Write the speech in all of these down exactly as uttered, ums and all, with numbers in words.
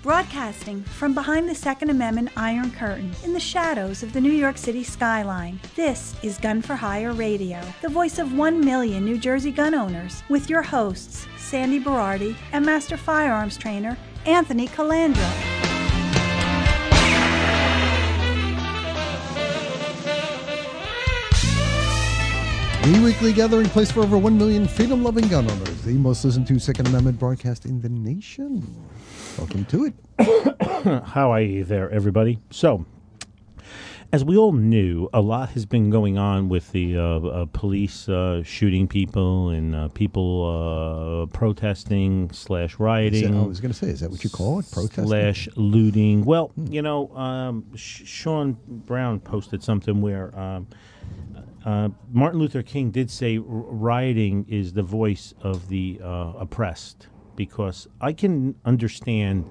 Broadcasting from behind the Second Amendment Iron Curtain in the shadows of the New York City skyline, this is Gun for Hire Radio, the voice of one million New Jersey gun owners, with your hosts, Sandy Berardi and Master Firearms Trainer, Anthony Calandra. The weekly gathering place for over one million freedom-loving gun owners, the most listened to Second Amendment broadcast in the nation. Welcome to it. How are you there, everybody? So, as we all knew, a lot has been going on with the uh, uh, police uh, shooting people and uh, people uh, protesting slash rioting. That, I was going to say, is that what you call it? Protesting? Slash looting. Well, hmm. you know, um, Sh- Sean Brown posted something where um, uh, Martin Luther King did say r- rioting is the voice of the uh, oppressed, because I can understand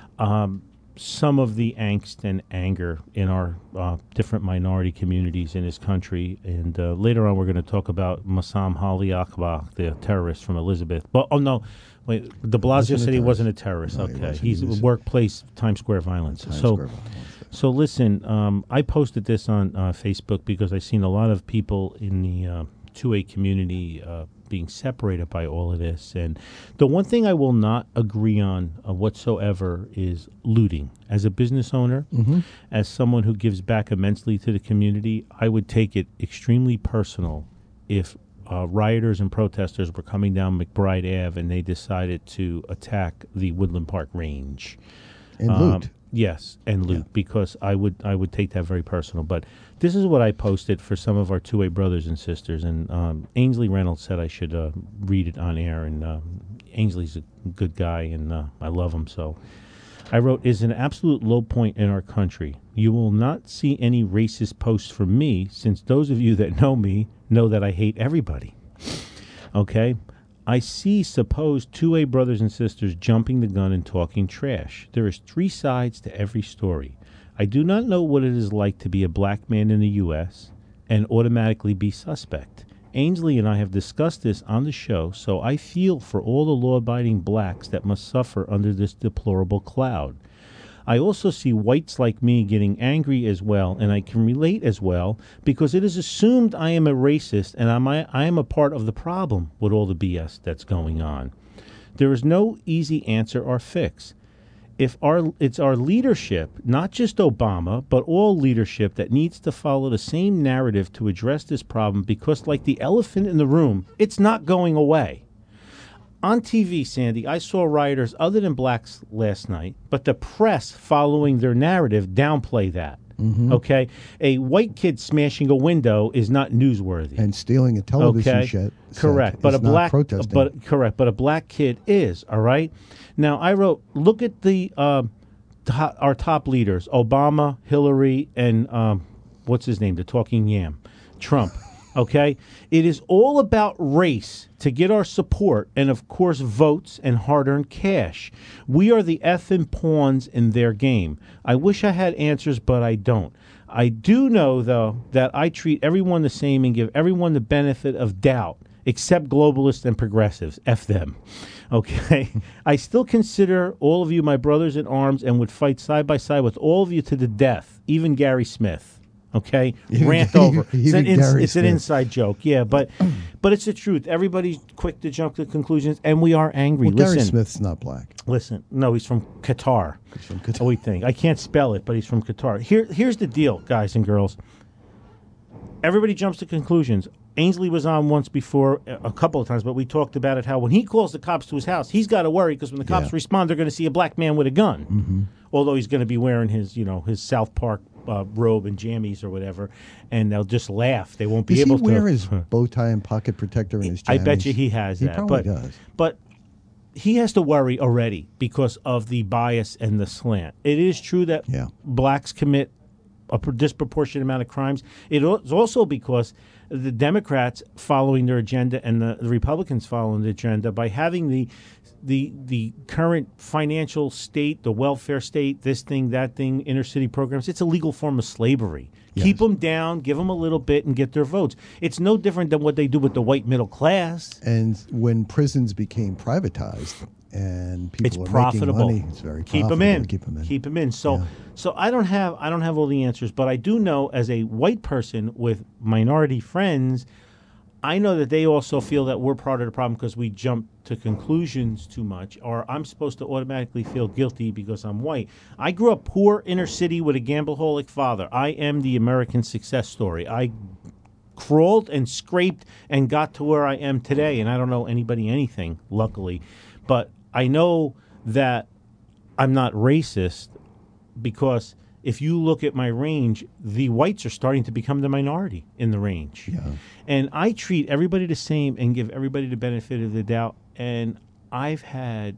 um, some of the angst and anger in our uh, different minority communities in this country. And uh, later on, we're going to talk about Massam Ali Akbar, the terrorist from Elizabeth. But, oh, no, wait, de Blasio said he wasn't a terrorist. No, okay, he he's he was workplace Times Square violence. Times so, Square violence. So listen, um, I posted this on uh, Facebook because I've seen a lot of people in the uh, two A community uh, being separated by all of this. And the one thing I will not agree on uh, whatsoever is looting. As a business owner, mm-hmm. as someone who gives back immensely to the community, I would take it extremely personal if uh, rioters and protesters were coming down McBride Avenue and they decided to attack the Woodland Park Range. And um, loot. Yes, and loot, yeah. because I would I would take that very personal. But this is what I posted for some of our two A brothers and sisters, and um, Ainsley Reynolds said I should uh, read it on air, and uh, Ainsley's a good guy, and uh, I love him. So I wrote, is an absolute low point in our country. You will not see any racist posts from me, since those of you that know me know that I hate everybody. Okay? I see supposed two A brothers and sisters jumping the gun and talking trash. There is three sides to every story. I do not know what it is like to be a black man in the U S and automatically be suspect. Ainsley and I have discussed this on the show, so I feel for all the law-abiding blacks that must suffer under this deplorable cloud. I also see whites like me getting angry as well, and I can relate as well, because it is assumed I am a racist and I'm, I, I am a part of the problem with all the B S that's going on. There is no easy answer or fix. If our it's our leadership, not just Obama, but all leadership, that needs to follow the same narrative to address this problem, because like the elephant in the room, it's not going away. On T V, Sandy, I saw rioters other than blacks last night, but the press following their narrative downplay that. Mm-hmm. Okay? A white kid smashing a window is not newsworthy. And stealing a television okay? set. Correct. But a black protesting. but correct, but a black kid is, all right? Now, I wrote, look at the uh, to- our top leaders, Obama, Hillary, and um, what's his name, the talking yam, Trump. Okay? It is all about race to get our support and, of course, votes and hard-earned cash. We are the effing pawns in their game. I wish I had answers, but I don't. I do know, though, that I treat everyone the same and give everyone the benefit of doubt, except globalists and progressives. F them. Okay? I still consider all of you my brothers in arms and would fight side by side with all of you to the death, even Gary Smith. Okay, rant over. It's, an, ins- it's an inside joke, yeah, but but it's the truth. Everybody's quick to jump to conclusions, and we are angry. Well, listen, Gary Smith's not black. Listen, no, he's from Qatar. He's from Qatar. Oh, we think I can't spell it, but he's from Qatar. Here, here's the deal, guys and girls. Everybody jumps to conclusions. Ainsley was on once before, a couple of times, but we talked about it, how when he calls the cops to his house, he's got to worry because when the cops yeah. respond, they're going to see a black man with a gun. Mm-hmm. Although he's going to be wearing his, you know, his South Park uh, robe and jammies or whatever, and they'll just laugh. They won't be Does able to. Does he wear his bow tie and pocket protector in his jammies? I bet you he has he that. He probably but, does. But he has to worry already because of the bias and the slant. It is true that yeah. blacks commit a disproportionate amount of crimes. It is also because the Democrats following their agenda and the, the Republicans following the agenda by having the the the current financial state, the welfare state, this thing, that thing, inner city programs. It's a legal form of slavery. Yes. Keep them down, give them a little bit, and get their votes. It's no different than what they do with the white middle class. And when prisons became privatized, and people It's are profitable. making money. It's very Keep profitable. them in. Keep them in. Keep them in. So, Yeah. so I don't have I don't have all the answers, but I do know as a white person with minority friends, I know that they also feel that we're part of the problem because we jump to conclusions too much, or I'm supposed to automatically feel guilty because I'm white. I grew up poor, inner city with a gambleholic father. I am the American success story. I crawled and scraped and got to where I am today, and I don't know anybody anything, luckily. But I know that I'm not racist because if you look at my range, the whites are starting to become the minority in the range. Yeah. And I treat everybody the same and give everybody the benefit of the doubt. And I've had,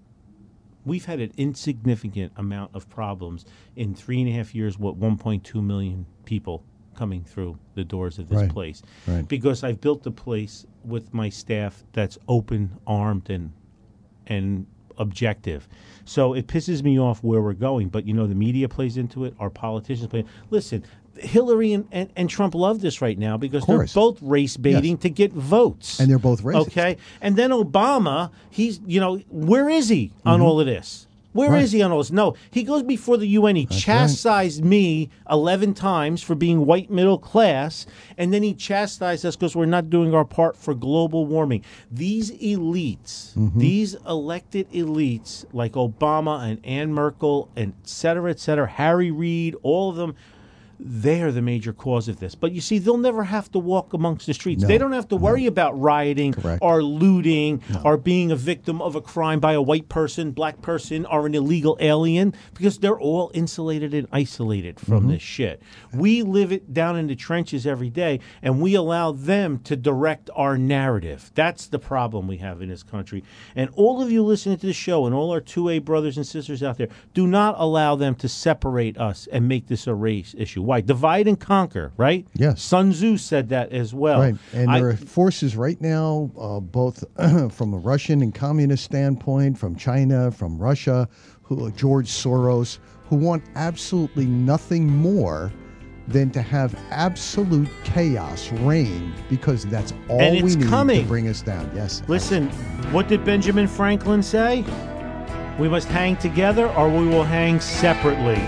we've had an insignificant amount of problems in three and a half years with one point two million people coming through the doors of this Right. place. Right. Because I've built a place with my staff that's open-armed and and objective. So it pisses me off where we're going, but you know the media plays into it, our politicians play. Listen, Hillary and, and, and Trump love this right now because they're course. both race baiting Yes. to get votes. And they're both racist. Okay? And then Obama, he's, you know, where is he on all of this? Where is Right. he on all this? No, he goes before the U N. He That's chastised me eleven times for being white middle class, and then he chastised us because we're not doing our part for global warming. These elites, Mm-hmm. these elected elites like Obama and Ann Merkel, and et cetera, et cetera, Harry Reid, all of them, they are the major cause of this. But you see, they'll never have to walk amongst the streets. No. They don't have to worry about rioting Correct. or looting or being a victim of a crime by a white person, black person, or an illegal alien because they're all insulated and isolated from Mm-hmm. this shit. We live it down in the trenches every day, and we allow them to direct our narrative. That's the problem we have in this country. And all of you listening to the show and all our two A brothers and sisters out there, do not allow them to separate us and make this a race issue. Why? Divide and conquer, right? Yes. Sun Tzu said that as well. Right, and I- there are forces right now, uh, both from a Russian and communist standpoint, from China, from Russia, who George Soros, who want absolutely nothing more than to have absolute chaos reign because that's all And we it's need coming. to bring us down. Yes. Listen, what did Benjamin Franklin say? We must hang together or we will hang separately.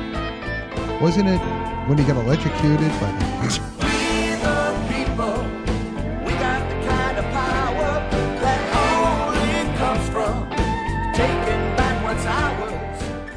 Wasn't it when he got electrocuted by the We the people, we got the kind of power that only comes from taking back what's ours.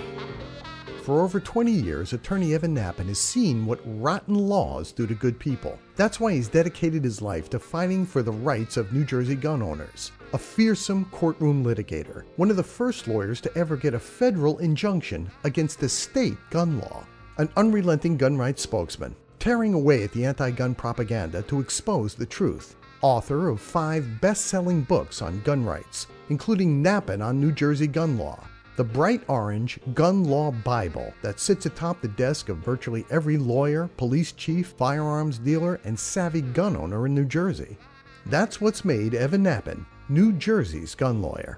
For over twenty years, attorney Evan Nappen has seen what rotten laws do to good people. That's why he's dedicated his life to fighting for the rights of New Jersey gun owners. A fearsome courtroom litigator, one of the first lawyers to ever get a federal injunction against a state gun law. An unrelenting gun rights spokesman, tearing away at the anti-gun propaganda to expose the truth. Author of five best-selling books on gun rights, including Nappen on New Jersey gun law, the bright orange Gun Law Bible that sits atop the desk of virtually every lawyer, police chief, firearms dealer, and savvy gun owner in New Jersey. That's what's made Evan Nappen New Jersey's gun lawyer.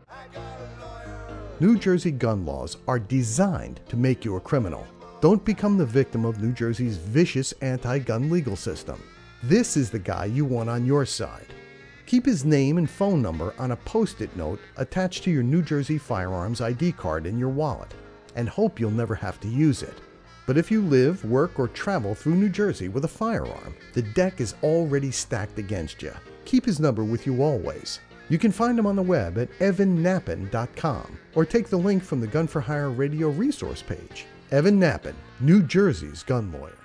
New Jersey gun laws are designed to make you a criminal. Don't become the victim of New Jersey's vicious anti-gun legal system. This is the guy you want on your side. Keep his name and phone number on a post-it note attached to your New Jersey firearms I D card in your wallet, and hope you'll never have to use it. But if you live, work, or travel through New Jersey with a firearm, the deck is already stacked against you. Keep his number with you always. You can find him on the web at evan nappen dot com or take the link from the Gun for Hire radio resource page. Evan Nappen, New Jersey's gun lawyer.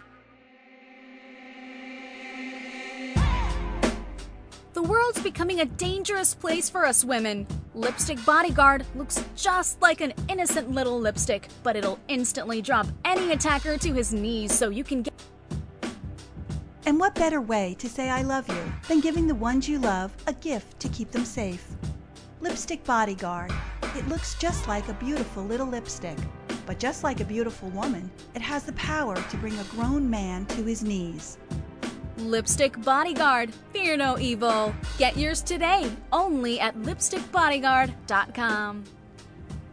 The world's becoming a dangerous place for us women. Lipstick Bodyguard looks just like an innocent little lipstick, but it'll instantly drop any attacker to his knees so you can get... And what better way to say I love you than giving the ones you love a gift to keep them safe? Lipstick Bodyguard. It looks just like a beautiful little lipstick. But just like a beautiful woman, it has the power to bring a grown man to his knees. Lipstick Bodyguard. Fear no evil. Get yours today, only at lipstick bodyguard dot com.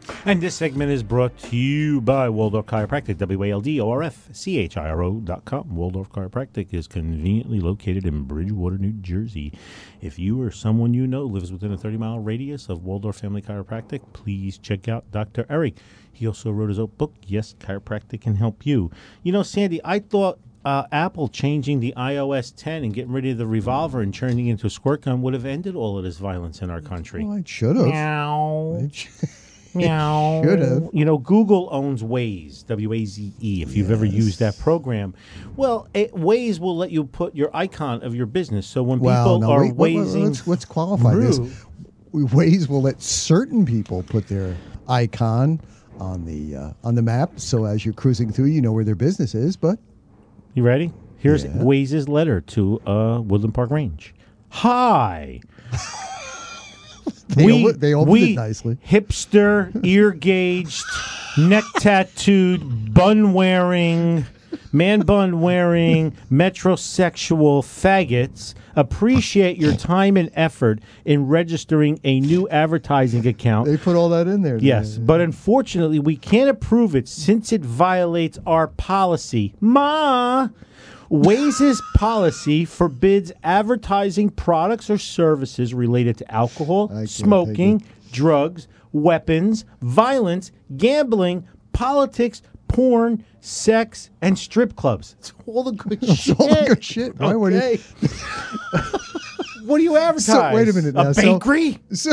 And this segment is brought to you by Waldorf Chiropractic, W A L D O R F C H I R O dot com. Waldorf Chiropractic is conveniently located in Bridgewater, New Jersey. If you or someone you know lives within a thirty-mile radius of Waldorf Family Chiropractic, please check out Doctor Eric. He also wrote his own book, Yes, Chiropractic Can Help You. You know, Sandy, I thought uh, Apple changing the i O S ten and getting rid of the revolver and turning it into a squirt gun would have ended all of this violence in our country. Well, it should have. Meow. It sh- Meow. Should have. You know, Google owns Waze, W A Z E, if you've ever Yes. used that program. Well, it, Waze will let you put your icon of your business. So when Well, people no, are wait, wait, wait, wazing let's, let's qualify this. through- Waze will let certain people put their icon on the uh, on the map, so as you're cruising through, you know where their business is. But You ready? Here's Yeah. Waze's letter to uh, Woodland Park Range. Hi. they we, open, they opened we it nicely. hipster, ear gauged, neck tattooed, bun wearing, man bun wearing, metrosexual faggots appreciate your time and effort in registering a new advertising account. They put all that in there. Yes, but unfortunately, we can't approve it since it violates our policy. Ma! Waze's policy forbids advertising products or services related to alcohol, I can't smoking, take drugs, weapons, violence, gambling, politics, porn, sex, and strip clubs. It's all the good shit. all the good shit. Why would Okay. What do you advertise? So, wait a minute now. A So- bakery? So,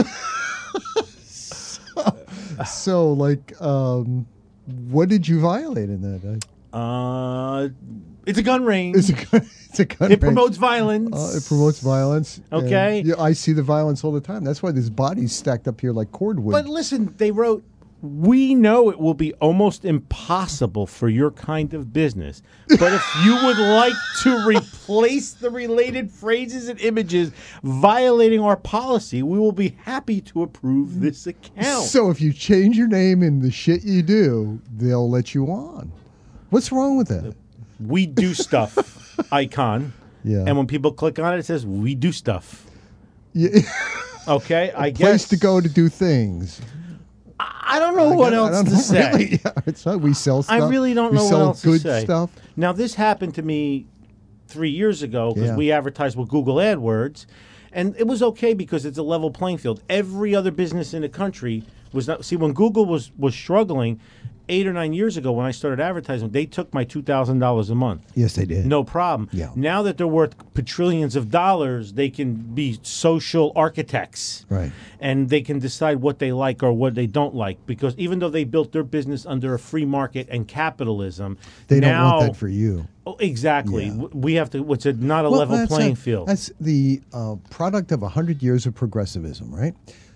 so, so, like, um, what did you violate in that? Uh, it's a gun range. It's a gun, it's a gun It range. promotes violence. Uh, it promotes violence. and, Okay. yeah, I see the violence all the time. That's why this body's stacked up here like cordwood. But listen, they wrote, we know it will be almost impossible for your kind of business, but if you would like to replace the related phrases and images violating our policy, we will be happy to approve this account. So if you change your name and the shit you do, they'll let you on. What's wrong with that? We do stuff icon. Yeah. And when people click on it, it says, we do stuff. Yeah. Okay, I Place guess. to go to do things. I don't know what I else don't to know, say. really. Yeah, it's not, we sell stuff. I really don't we know what sell else good to say. stuff. Now, this happened to me three years ago because Yeah. we advertised with Google AdWords, and it was okay because it's a level playing field. Every other business in the country was not. See, when Google was was struggling eight or nine years ago when I started advertising, they took my two thousand dollars a month. Yes, they did. No problem. Yeah. Now that they're worth quadrillions of dollars, they can be social architects. Right. And they can decide what they like or what they don't like. Because even though they built their business under a free market and capitalism, They now, don't want that for you. Oh, exactly. Yeah. W- We have to, it's a, not a Well, level that's playing a- field. That's the uh, product of one hundred years of progressivism, right?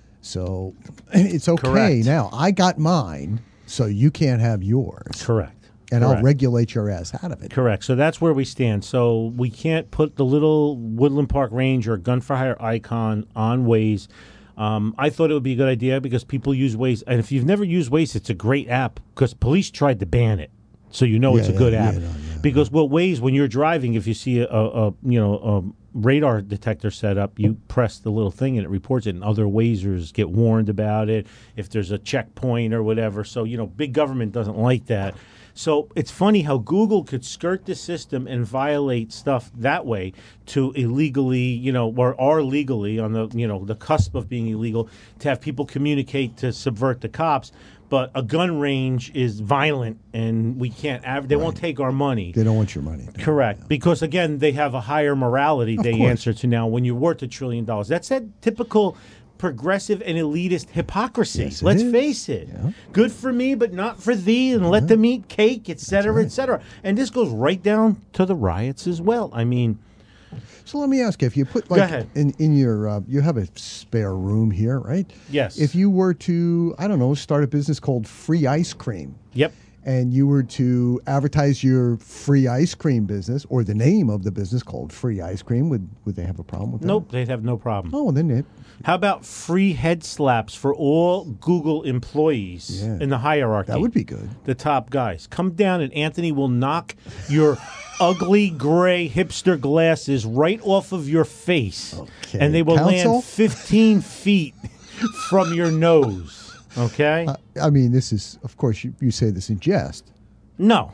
So it's okay. Correct. Now, I got mine, so you can't have yours. Correct. And Correct. I'll regulate your ass out of it. Correct. So that's where we stand. So we can't put the little Woodland Park Range or Gun for Hire icon on Waze. Um, I thought it would be a good idea because people use Waze. And if you've never used Waze, it's a great app because police tried to ban it. So you know Yeah, it's a yeah, good yeah, app. no, yeah, because what Waze, when you're driving, if you see a, a, a you know a radar detector set up, you press the little thing and it reports it, and other Wazers get warned about it if there's a checkpoint or whatever. So you know, big government doesn't like that. So it's funny how Google could skirt the system and violate stuff that way to illegally, you know, or are legally on the, you know, the cusp of being illegal to have people communicate to subvert the cops. But a gun range is violent, and we can't. Av- they won't take our money. They don't want your money. Correct, because again, they have a higher morality they course. answer to now. When you're worth a trillion dollars, that's that typical progressive and elitist hypocrisy. Yes, it Let's is. face it. Yeah. Good for me, but not for thee, and let them eat cake, et cetera, et cetera. And this goes right down to the riots as well. I mean, So let me ask you: if you put like ahead. in in your uh, you have a spare room here, right? Yes. If you were to, I don't know, start a business called Free Ice Cream, yep. and you were to advertise your free ice cream business or the name of the business called Free Ice Cream, would would they have a problem with that? Nope, they'd have no problem. Oh, then it. How about free head slaps for all Google employees Yeah. in the hierarchy? That would be good. The top guys. Come down and Anthony will knock your ugly gray hipster glasses right off of your face. Okay. And they will Counsel? land fifteen feet from your nose. Okay? I, I mean, this is, of course, you, you say this in jest. No.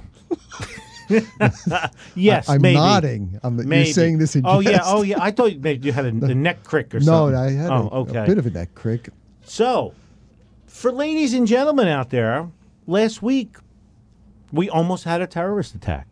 Yes, I, I'm maybe. nodding. I'm, Maybe. You're saying this in oh, jest. yeah. Oh, yeah. I thought maybe you had a, a neck crick or No, something. I had oh, a, okay. a bit of a neck crick. So, for ladies and gentlemen out there, last week we almost had a terrorist attack.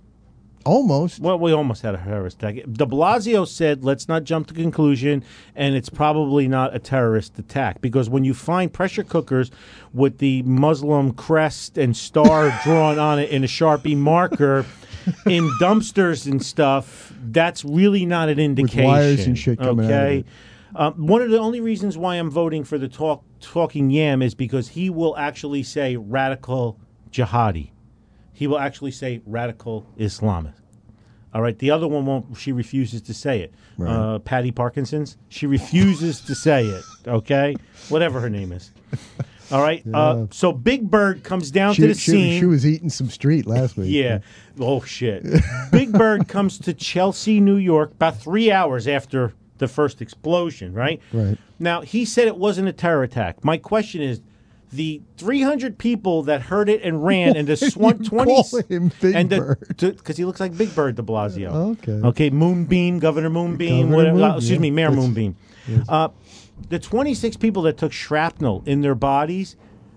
Almost. Well, we almost had a terrorist attack. De Blasio said, let's not jump to conclusion, and it's probably not a terrorist attack. Because when you find pressure cookers with the Muslim crest and star drawn on it in a Sharpie marker in dumpsters and stuff, that's really not an indication. With wires and shit coming out of okay? it. Um, one of the only reasons why I'm voting for the talk, Talking Yam is because he will actually say radical jihadi. He will actually say radical Islamist. All right. The other one won't. She refuses to say it. Right. Uh, Patty Parkinson's. She refuses to say it. Okay. Whatever her name is. All right. Yeah. Uh, so Big Bird comes down She, to the she, scene. she was eating some street last week. Yeah. Oh shit. Big Bird comes to Chelsea, New York, about three hours after the first explosion. Right. Right. Now he said it wasn't a terror attack. My question is, the three hundred people that heard it and ran, and the swan twenty Call him Big and Bird. because he looks like Big Bird de Blasio. Okay. Okay, Moonbeam, Governor Moonbeam, Governor whatever. Moon- uh, excuse yeah. me, Mayor That's- Moonbeam. Uh, the twenty-six people that took shrapnel in their bodies,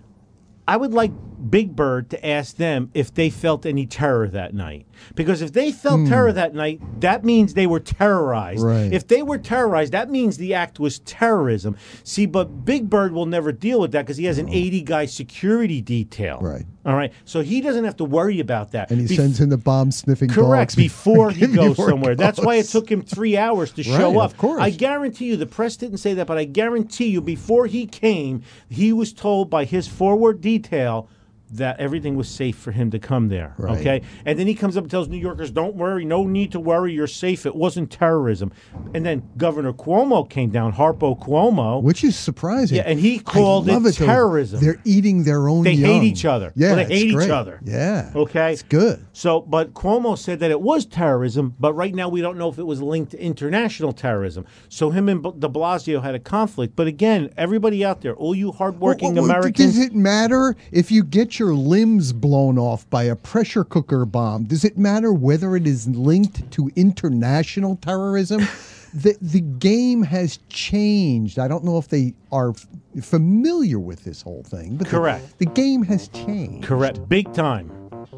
I would like Big Bird to ask them if they felt any terror that night. Because if they felt terror that night, that means they were terrorized. Right. If they were terrorized, that means the act was terrorism. See, but Big Bird will never deal with that because he has an eighty-guy security detail. Right. All right. So he doesn't have to worry about that. And he Bef- sends in the bomb-sniffing Correct, dogs before he goes before he somewhere. That's why it goes. took him three hours to show Right, up. of course. I guarantee you, the press didn't say that, but I guarantee you, before he came, he was told by his forward detail that everything was safe for him to come there. Right. Okay? And then he comes up and tells New Yorkers, don't worry, no need to worry, you're safe. It wasn't terrorism. And then Governor Cuomo came down, Harpo Cuomo. Which is surprising. Yeah, and he I called love it though. terrorism. They're eating their own They hate young. each other. Yeah, Well, they it's hate each great. other. Yeah. Okay? It's good. So, but Cuomo said that it was terrorism, but right now we don't know if it was linked to international terrorism. So him and de Blasio had a conflict. But again, everybody out there, all you hardworking Well, well, Americans. Does it matter if you get your limbs blown off by a pressure cooker bomb? Does it matter whether it is linked to international terrorism? the The game has changed. I don't know if they are f- familiar with this whole thing, but the- Correct. The, game has changed. Correct. Big time.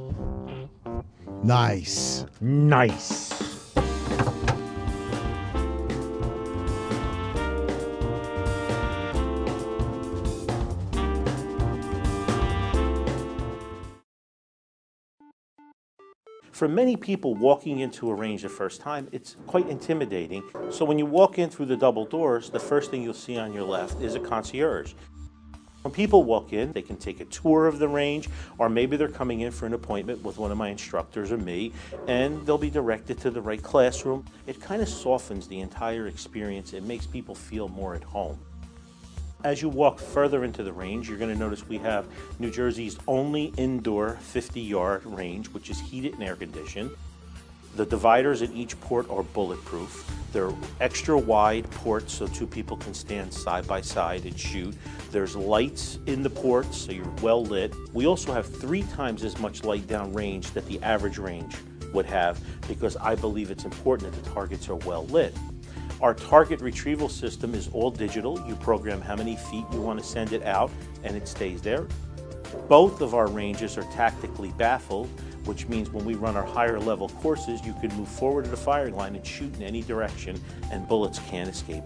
Nice. Nice. For many people, walking into a range the first time, it's quite intimidating. So when you walk in through the double doors, the first thing you'll see on your left is a concierge. When people walk in, they can take a tour of the range, or maybe they're coming in for an appointment with one of my instructors or me, and they'll be directed to the right classroom. It kind of softens the entire experience. It makes people feel more at home. As you walk further into the range, you're going to notice we have New Jersey's only indoor fifty-yard range, which is heated and air-conditioned. The dividers at each port are bulletproof. They're extra wide ports so two people can stand side by side and shoot. There's lights in the ports, so you're well lit. We also have three times as much light down range that the average range would have, because I believe it's important that the targets are well lit. Our target retrieval system is all digital. You program how many feet you want to send it out, and it stays there. Both of our ranges are tactically baffled, which means when we run our higher level courses, you can move forward to the firing line and shoot in any direction, and bullets can't escape.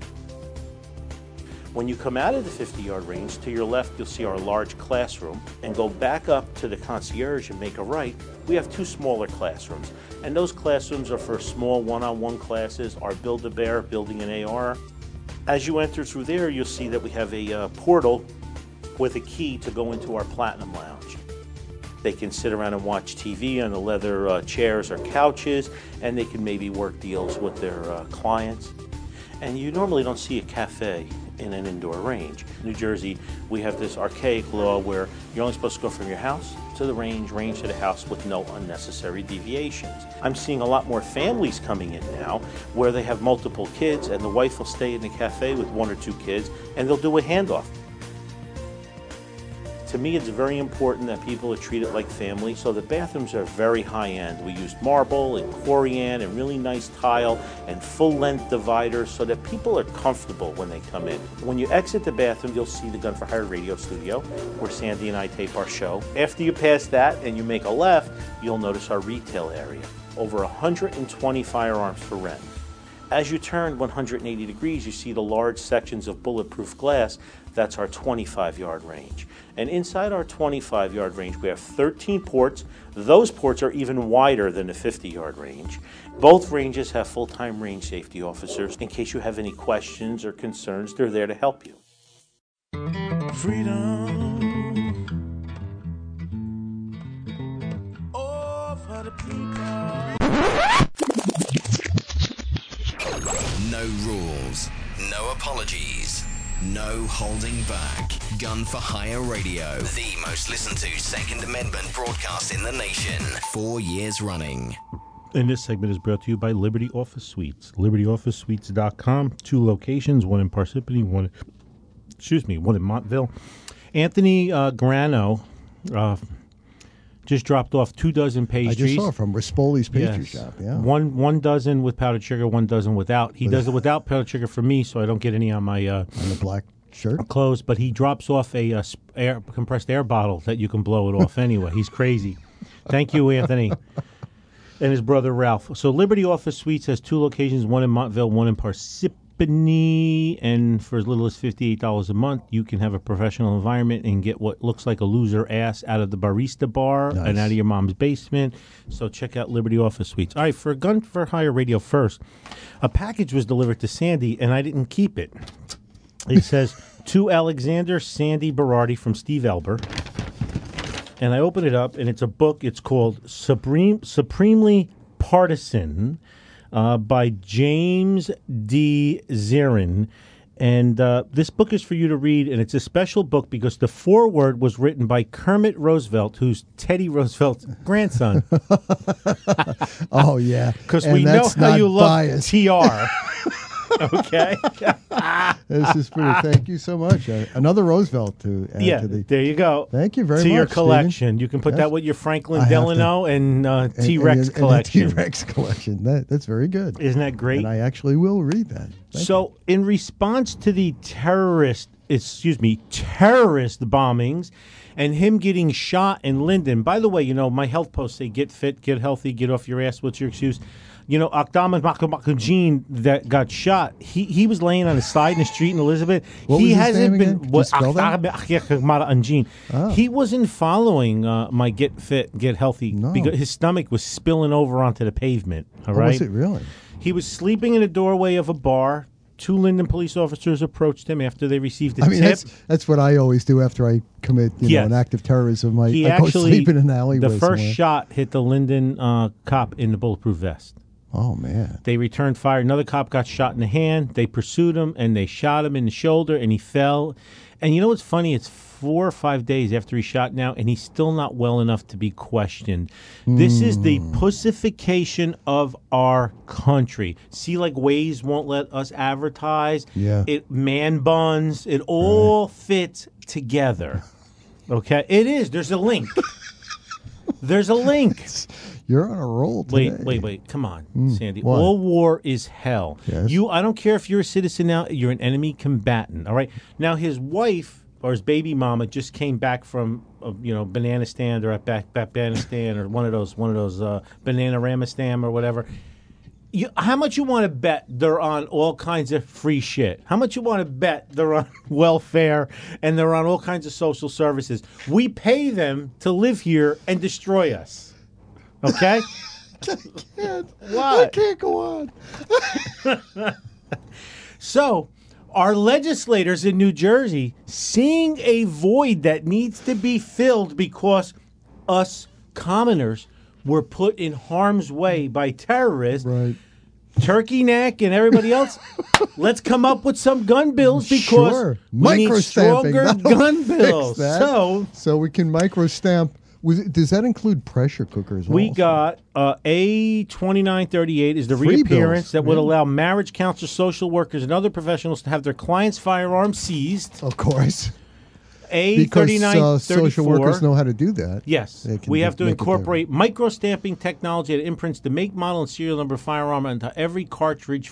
When you come out of the fifty-yard range, to your left you'll see our large classroom, and go back up to the concierge and make a right. We have two smaller classrooms, and those classrooms are for small one-on-one classes, our Build-A-Bear, building an A R. As you enter through there, you'll see that we have a uh, portal with a key to go into our Platinum Lounge. They can sit around and watch T V on the leather uh, chairs or couches, and they can maybe work deals with their uh, clients. And you normally don't see a cafe in an indoor range. New Jersey, we have this archaic law where you're only supposed to go from your house to the range, range to the house with no unnecessary deviations. I'm seeing a lot more families coming in now where they have multiple kids, and the wife will stay in the cafe with one or two kids, and they'll do a handoff. to me, it's very important that people are treated like family. So the bathrooms are very high end. We used marble and corian and really nice tile and full length dividers so that people are comfortable when they come in. When you exit the bathroom, you'll see the Gun for Hire radio studio where Sandy and I tape our show. After you pass that and you make a left, you'll notice our retail area. Over one hundred twenty firearms for rent. As you turn one hundred eighty degrees, you see the large sections of bulletproof glass. That's our twenty-five yard range. And inside our twenty-five yard range, we have thirteen ports. Those ports are even wider than the fifty yard range. Both ranges have full-time range safety officers. In case you have any questions or concerns, they're there to help you. Freedom. Oh, for the people. No rules, no apologies, no holding back. Gun for Hire Radio, the most listened to Second Amendment broadcast in the nation. Four years running. And this segment is brought to you by Liberty Office Suites. liberty office suites dot com. Two locations, one in Parsippany, one, excuse me, one in Montville. Anthony uh, Grano uh, just dropped off two dozen pastries. I just saw from Rispoli's Pastry Yes. Shop. Yeah, One one dozen with powdered sugar, one dozen without. He does it without powdered sugar for me, so I don't get any on my uh, on the black shirt. clothes. But he drops off a uh, sp- air, compressed air bottle that you can blow it off anyway. He's crazy. Thank you, Anthony. And his brother Ralph. So Liberty Office Suites has two locations, one in Montville, one in Parsippany. And for as little as fifty-eight dollars a month, you can have a professional environment and get what looks like a loser ass out of the barista bar Nice. and out of your mom's basement. So check out Liberty Office Suites. All right, for Gun for Hire Radio first, a package was delivered to Sandy, and I didn't keep it. It says, to Alexander Sandy Berardi from Steve Elber. And I open it up, and it's a book. It's called Supreme, Supremely Partisan uh, by James D. Zirin. And uh, this book is for you to read, and it's a special book because the foreword was written by Kermit Roosevelt, who's Teddy Roosevelt's grandson. Oh yeah, Because And we know that's how not you love biased. T R. Okay? This is pretty. Thank you so much. Uh, another Roosevelt to add Yeah, to the. there you go. Thank you very to much, your Stephen. collection. You can put Yes. that with your Franklin I have Delano and uh, and- T-Rex and- and the collection. T-Rex collection. That, that's very good. Isn't that great? And I actually will read that. Thank So, in response to the terrorist, excuse me, terrorist bombings and him getting shot in Linden, by the way, you know, my health posts say get fit, get healthy, get off your ass. What's your excuse? You know, Akdaman Makajin that got shot, he, he was laying on his side in the street in Elizabeth. What he was his hasn't name been. again? Can you What, spell that? Akdaman Oh. He wasn't following uh, my get fit, get healthy No. because his stomach was spilling over onto the pavement. All Oh, right. was it really? He was sleeping in a doorway of a bar. Two Linden police officers approached him after they received a I mean, tip. that's that's what I always do after I commit, you Yes. know, an act of terrorism. I, He I go actually, sleep in an alleyway the first somewhere. shot hit the Linden uh, cop in the bulletproof vest. Oh man! They returned fire. Another cop got shot in the hand. They pursued him, and they shot him in the shoulder, and he fell. And you know what's funny? It's four or five days after he shot now, and he's still not well enough to be questioned. This is the pussification of our country. See, like Waze won't let us advertise. Yeah. It man buns. It all fits together. Okay? It is. There's a link. There's a link. You're on a roll today. Wait, wait, wait. Come on, Sandy. what? All war is hell. Yes. You I don't care if you're a citizen now, you're an enemy combatant, all right? Now his wife or his baby mama just came back from uh, you know, banana stand or at back Afghanistan or one of those one of those uh, banana Ramistam or whatever. You, how much you want to bet they're on all kinds of free shit? How much you want to bet they're on welfare and they're on all kinds of social services? We pay them to live here and destroy us. Okay? can't. What? I can't go on. So, our legislators in New Jersey, seeing a void that needs to be filled because us commoners were put in harm's way by terrorists, Right. Turkey Neck and everybody else, let's come up with some gun bills because Sure. we need Microstamping. stronger That'll gun fix bills. that. So, so we can microstamp. Was it, does that include pressure cookers? we also? got uh, A twenty-nine thirty-eight is the Free reappearance bills, that would yeah. allow marriage counselors, social workers, and other professionals to have their clients' firearms seized. Of course. A because thirty-nine uh, social thirty-four. workers know how to do that. Yes, They can we do- have to make it their- incorporate micro-stamping technology that imprints the make, model, and serial number of firearm into every cartridge.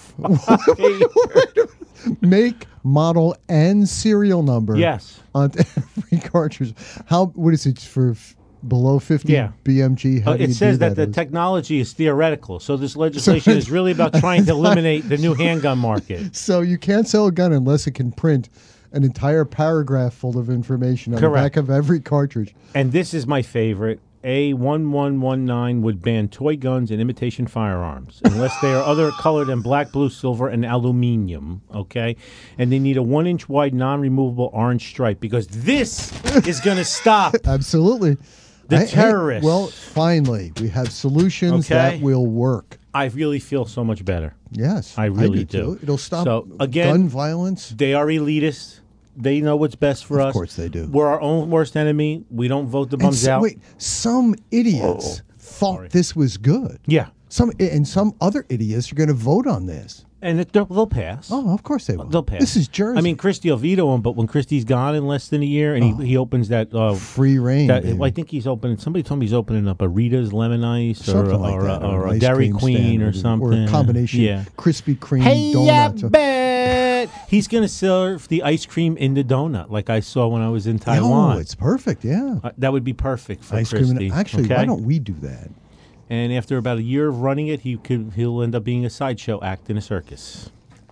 Make, model, and serial number. Yes. On every cartridge. How? What is it for? F- below fifty Yeah. B M G? How Uh, do you it says do that, that? the technology is theoretical, so this legislation is really about trying to eliminate the new handgun market. So you can't sell a gun unless it can print an entire paragraph full of information on Correct. the back of every cartridge. And this is my favorite. A one one one nine would ban toy guns and imitation firearms unless they are other color than black, blue, silver, and aluminium, okay? And they need a one-inch wide, non-removable orange stripe because this is going to stop Absolutely. the Hey, hey, terrorists. well, finally, we have solutions Okay. that will work. I really feel so much better. Yes, I really do. do. too. It'll stop So, again, gun violence. They are elitists. They know what's best for Of us. course they do. We're our own worst enemy. We don't vote the And bums so- out. Wait, some idiots thought Sorry. this was good. Yeah. Some and some other idiots are going to vote on this. And it, they'll, they'll pass. Oh, of course they will. They'll pass. This is Jersey. I mean, Christie will veto him, but when Christie's gone in less than a year, and he, he opens that uh, free reign. that, baby. I think he's opening. Somebody told me he's opening up a Rita's Lemon Ice or, Something like or, that, a, or an a ice Dairy cream Queen stand or or something. a combination Yeah. Krispy Kreme Hey, donuts. I bet he's going to serve the ice cream in the donut, like I saw when I was in Taiwan. Oh, it's perfect. Yeah, Uh, that would be perfect for ice Christie. cream. And, actually, okay? why don't we do that? And after about a year of running it, he could he'll end up being a sideshow act in a circus.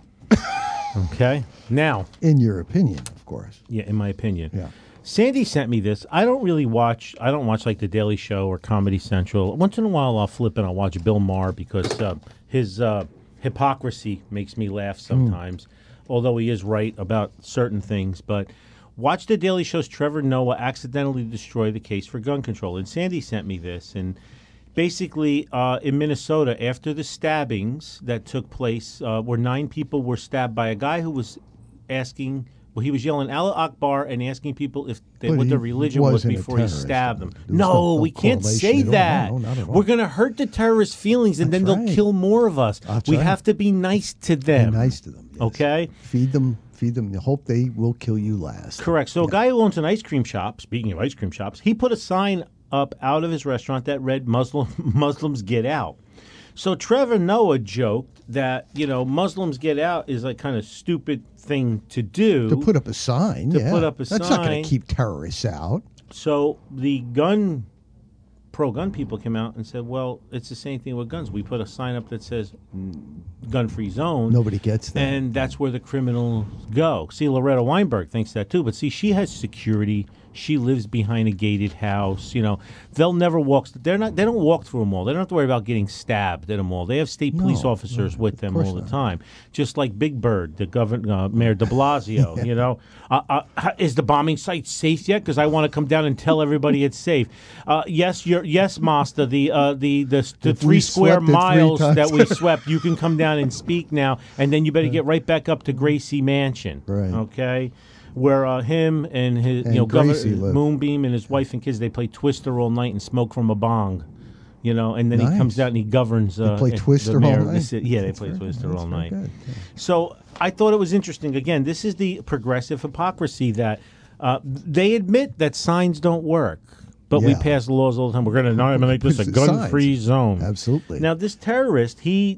Okay. Now, In your opinion, of course. yeah, in my opinion. Yeah. Sandy sent me this. I don't really watch. I don't watch like the Daily Show or Comedy Central. Once in a while, I'll flip and I'll watch Bill Maher because uh, his uh, hypocrisy makes me laugh sometimes. Although he is right about certain things, but watch the Daily Show's Trevor Noah accidentally destroy the case for gun control. And Sandy sent me this, and basically uh, in Minnesota, after the stabbings that took place, uh, where nine people were stabbed by a guy who was asking. Well, he was yelling Allah Akbar and asking people if they, But what he their religion was wasn't a before he terrorist. stabbed them. There was No, no- no we can't correlation say at all. that. No, not at all. We're going to hurt the terrorists' feelings, and then That's they'll right. kill more of us. That's we right. have to be nice to Be them. nice to them. yes. Okay? Feed them. Feed them. Hope they will kill you last. Correct. So a guy who owns an ice cream shop, speaking of ice cream shops, he put a sign up out of his restaurant that read Muslim Muslims get out. So Trevor Noah joked that, you know, Muslims get out is like kind of stupid thing to do. To put up a sign. To yeah. put up a That's not sign. going to keep terrorists out. So the gun pro-gun people came out and said, well, it's the same thing with guns. We put a sign up that says mm, gun-free zone. Nobody gets that. And that's where the criminals go. See, Loretta Weinberg thinks that too. But see, she has security. She lives behind a gated house. You know, they'll never walk. They're not. They don't walk through a mall. They don't have to worry about getting stabbed at a mall. They have state police No, officers no, with of them course all the not. time. Just like Big Bird, the governor, uh, Mayor De Blasio. You know, uh, uh, is the bombing site safe yet? Because I want to come down and tell everybody it's safe. Uh, yes, you're. Yes, Master. The uh, the the, the If three we square swept it three miles times. that we swept. You can come down and speak now, and then you better get right back up to Gracie Mansion. Right. Okay. Where uh, him and his, And you know, Governor Gracie live. Moonbeam and his wife and kids, they play Twister all night and smoke from a bong, you know, and then he comes Nice. out and he governs. Uh, play the Twister mayor all of the night? city. Yeah, they That's play very- Twister that's all very night. good, yeah. So I thought it was interesting. Again, this is the progressive hypocrisy that uh, they admit that signs don't work. But we Yeah. pass laws all the time. We're going to make this a Signs. gun-free zone. Absolutely. Now, this terrorist, he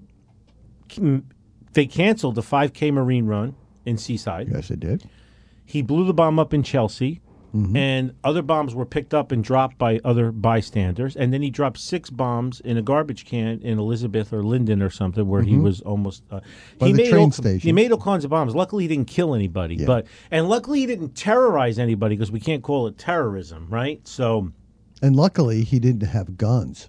they canceled the five K Marine run in Seaside. Yes, it did. He blew the bomb up in Chelsea, Mm-hmm. and other bombs were picked up and dropped by other bystanders. And then he dropped six bombs in a garbage can in Elizabeth or Linden or something, where he was almost. Uh, Mm-hmm. By he the made train all, station. He made all kinds of bombs. Luckily, he didn't kill anybody, Yeah. but and luckily he didn't terrorize anybody because we can't call it terrorism, right? So. And luckily, he didn't have guns.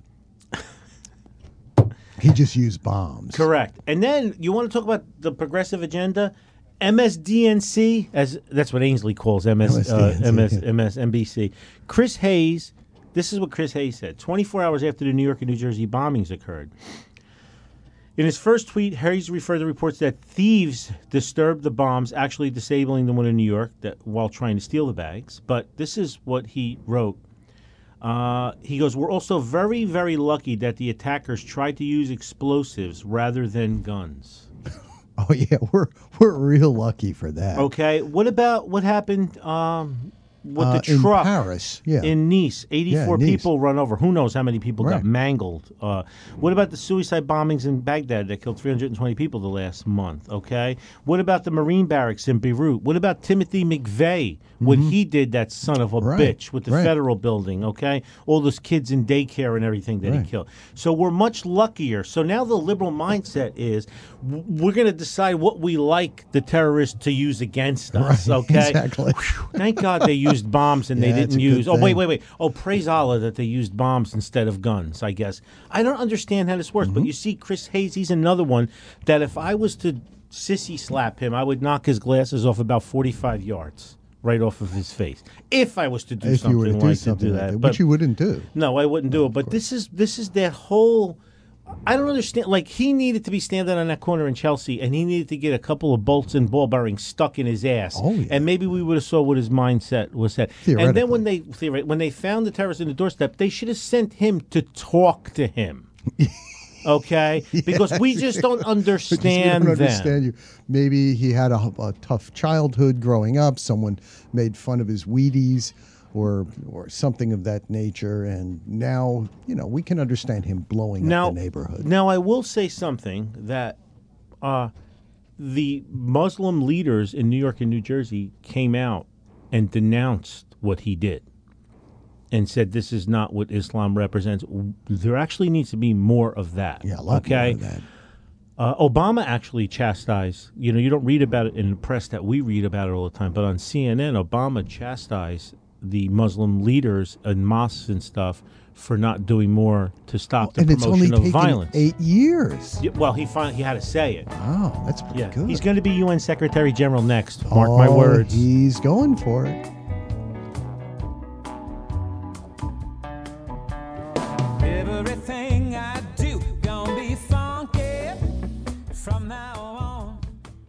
He just used bombs. Correct. And then you want to talk about the progressive agenda? M S D N C, as that's what Ainsley calls M S, uh, M S, M S N B C. Chris Hayes, this is what Chris Hayes said twenty-four hours after the New York and New Jersey bombings occurred. In his first tweet, Hayes referred to reports that thieves disturbed the bombs, actually disabling the one in New York that, while trying to steal the bags. But this is what he wrote. Uh, he goes, we're also very, very lucky that the attackers tried to use explosives rather than guns. Oh yeah, we're we're real lucky for that. Okay, what about what happened um, with Uh, the truck in Paris, yeah. in Nice, eighty-four Yeah, Nice. people run over. Who knows how many people got Right. mangled? Uh, what about the suicide bombings in Baghdad that killed three hundred twenty people the last month? Okay, what about the Marine barracks in Beirut? What about Timothy McVeigh? What he did, that son of a Right, bitch, with the right. federal building? Okay, all those kids in daycare and everything that Right. he killed. So we're much luckier. So now the liberal mindset is w- we're going to decide what we like the terrorists to use against us. Right, Okay, exactly. thank God they used bombs and Yeah, they it's didn't a good use. Oh wait, thing. wait, wait. Oh, praise Allah that they used bombs instead of guns. I guess I don't understand how this works, Mm-hmm. but you see, Chris Hayes, he's another one that if I was to sissy slap him, I would knock his glasses off about forty-five yards. Right off of his face. If I was to do If you were something to do like something to do like that, that, but which you wouldn't do. no, I wouldn't do it. But this is this is that whole. I don't understand. Like, he needed to be standing on that corner in Chelsea, and he needed to get a couple of bolts and ball bearings stuck in his ass. Oh, yeah. And maybe we would have saw what his mindset was set. And then when they theoret- when they found the terrorist in the doorstep, they should have sent him to talk to him. Okay, because we just don't Because we understand don't them. understand you. Maybe he had a, a tough childhood growing up. Someone made fun of his Wheaties or or something of that nature, and now you know we can understand him blowing now, up the neighborhood. Now, I will say something that uh, the Muslim leaders in New York and New Jersey came out and denounced what he did and said this is not what Islam represents. There actually needs to be more of that. Yeah, a lot okay? more of that. Uh, Obama actually chastised, you know, you don't read about it in the press that we read about it all the time, but on C N N, Obama chastised the Muslim leaders and mosques and stuff for not doing more to stop the and it's promotion only of taken violence. eight years. Yeah, well, he fin- he had to say it. Wow, that's pretty Yeah, good. he's going to be U N Secretary General next. Mark my Oh, words. He's going for it. Everything I do gonna be funky from now on.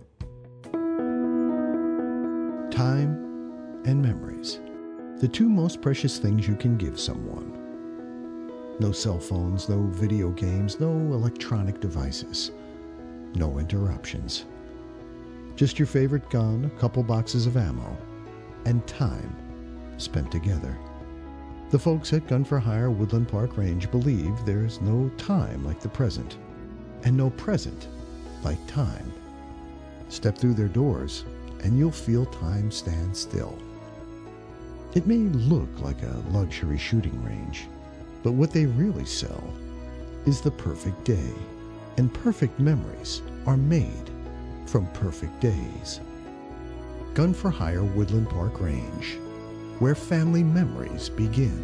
Time and memories. The two most precious things you can give someone. No cell phones, no video games, no electronic devices. No interruptions. Just your favorite gun, a couple boxes of ammo, and time spent together. The folks at Gun for Hire Woodland Park Range believe there's no time like the present, and no present like time. Step through their doors, and you'll feel time stand still. It may look like a luxury shooting range, but what they really sell is the perfect day, and perfect memories are made from perfect days. Gun for Hire Woodland Park Range, where family memories begin.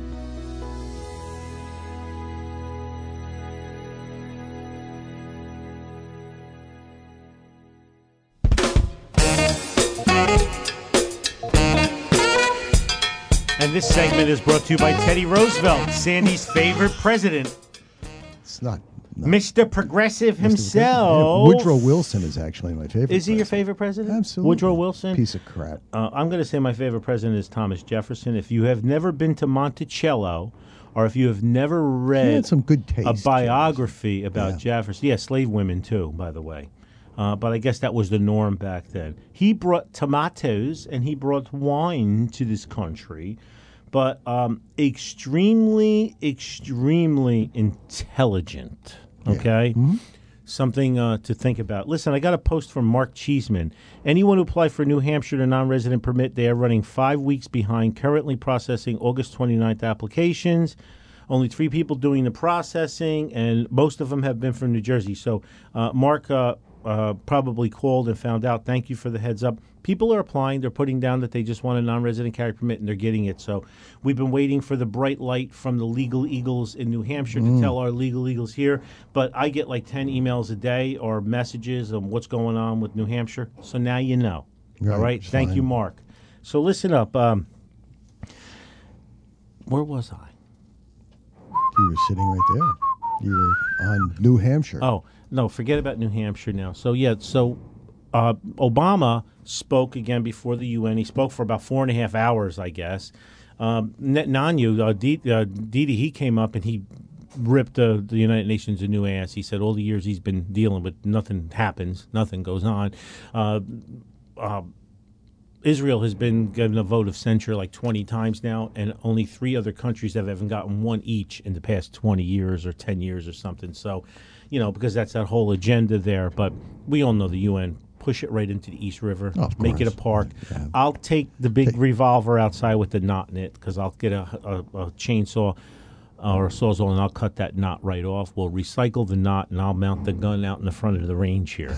And this segment is brought to you by Teddy Roosevelt, Sandy's favorite president, It's not. not Mister Progressive Yeah, himself. Woodrow Wilson is actually my favorite. Is he your president. favorite president? Absolutely. Woodrow Wilson? Piece of crap. Uh, I'm going to say my favorite president is Thomas Jefferson. If you have never been to Monticello, or if you have never He read had some good taste. a biography about Yeah. Jefferson, yeah, slave women too, by the way. Uh, but I guess that was the norm back then. He brought tomatoes and he brought wine to this country, but um, extremely, extremely intelligent. Okay? Something uh, to think about. Listen, I got a post from Mark Cheeseman. Anyone who applied for New Hampshire to non-resident permit, they are running five weeks behind, currently processing August twenty-ninth applications. Only three people doing the processing, and most of them have been from New Jersey. So uh, Mark uh, uh, probably called and found out. Thank you for the heads up. People are applying. They're putting down that they just want a non-resident carry permit, and they're getting it. So we've been waiting for the bright light from the Legal Eagles in New Hampshire to tell our Legal Eagles here. But I get like ten emails a day or messages on what's going on with New Hampshire. So now you know. Right, All right? Thank fine. you, Mark. So listen up. Um, where was I? You were sitting right there. You were on New Hampshire. Oh, no, forget about New Hampshire now. So, yeah, so uh, Obama spoke again before the U N. He spoke for about four and a half hours, I guess. Um, Netanyahu, uh, Didi, uh, Didi, he came up and he ripped uh, the United Nations a new ass. He said all the years he's been dealing with, nothing happens, nothing goes on. Uh, uh, Israel has been given a vote of censure like twenty times now, and only three other countries have even gotten one each in the past twenty years or ten years or something. So, you know, because that's that whole agenda there. But we all know the U N. Push it right into the East River, Oh, of make it a course. park. Yeah. I'll take the big revolver outside with the knot in it because I'll get a, a, a chainsaw uh, or a sawzall and I'll cut that knot right off. We'll recycle the knot and I'll mount the gun out in the front of the range here.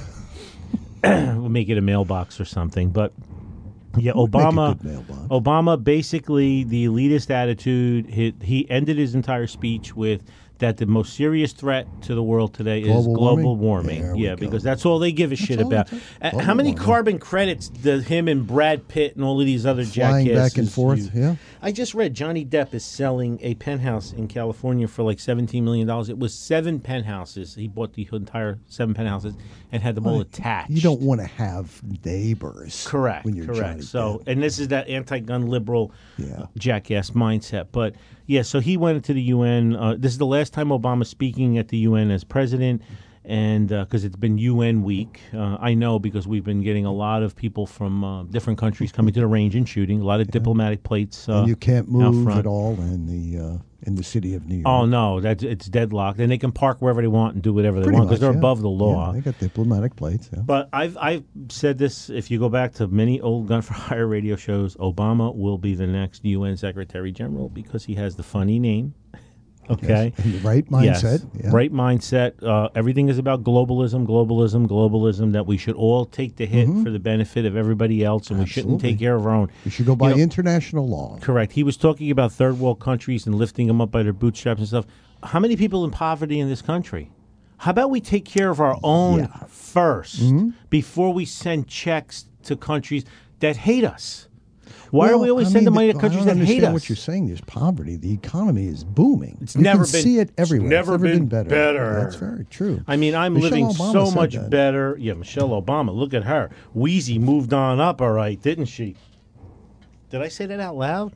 We'll make it a mailbox or something. But yeah, We'll make a Obama. good mailbox. Obama basically the elitist attitude. He, he ended his entire speech with that the most serious threat to the world today is Global global warming? warming. There we Yeah, go. because that's all they give a shit all about. they do. Uh, Global how many warming. carbon credits does him and Brad Pitt and all of these other Flying jackasses back and forth, use? yeah. I just read Johnny Depp is selling a penthouse in California for like seventeen million dollars. It was seven penthouses. He bought the entire seven penthouses and had them all attached. You don't want to have neighbors. Correct. When you're correct. Johnny So, Depp. and this is that anti-gun liberal Yeah. jackass mindset. But yeah, so he went into the U N. Uh, this is the last time Obama's speaking at the U N as president, and because it's been U N week, uh, I know because we've been getting a lot of people from uh, different countries coming to the range and shooting. A lot of diplomatic plates. Uh, and you can't out move front. at all in the uh, in the city of New York. Oh no, that's it's deadlocked, and they can park wherever they want and do whatever they Pretty want because much, they're yeah. above the law. Yeah, they got diplomatic plates. Yeah. But I've I've said this. If you go back to many old Gun for Hire radio shows, Obama will be the next U N Secretary General because he has the funny name. Okay, Yes, and the right mindset. Yes. Yeah. Right mindset. Uh, everything is about globalism, globalism, globalism. That we should all take the hit for the benefit of everybody else, and we shouldn't Mm-hmm. Absolutely. take care of our own. You should go by You know, international law. Correct. He was talking about third world countries and lifting them up by their bootstraps and stuff. How many people in poverty in this country? How about we take care of our own Yeah. Mm-hmm. first before we send checks to countries that hate us? Why are Well, we always I sending mean, money to the- countries I that don't hate understand us? what you're saying. There's poverty. The economy is booming. It's you never can been- see it it's everywhere. never been better. better. That's very true. I mean, I'm Michelle living Obama so said much that. better. Yeah, Michelle Obama. Look at her. Wheezy moved on up, all right, didn't she? Did I say that out loud?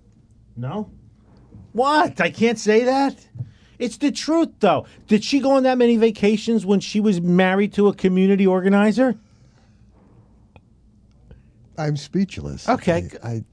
No? What? I can't say that? It's the truth, though. Did she go on that many vacations when she was married to a community organizer? I'm speechless. Okay. I, I,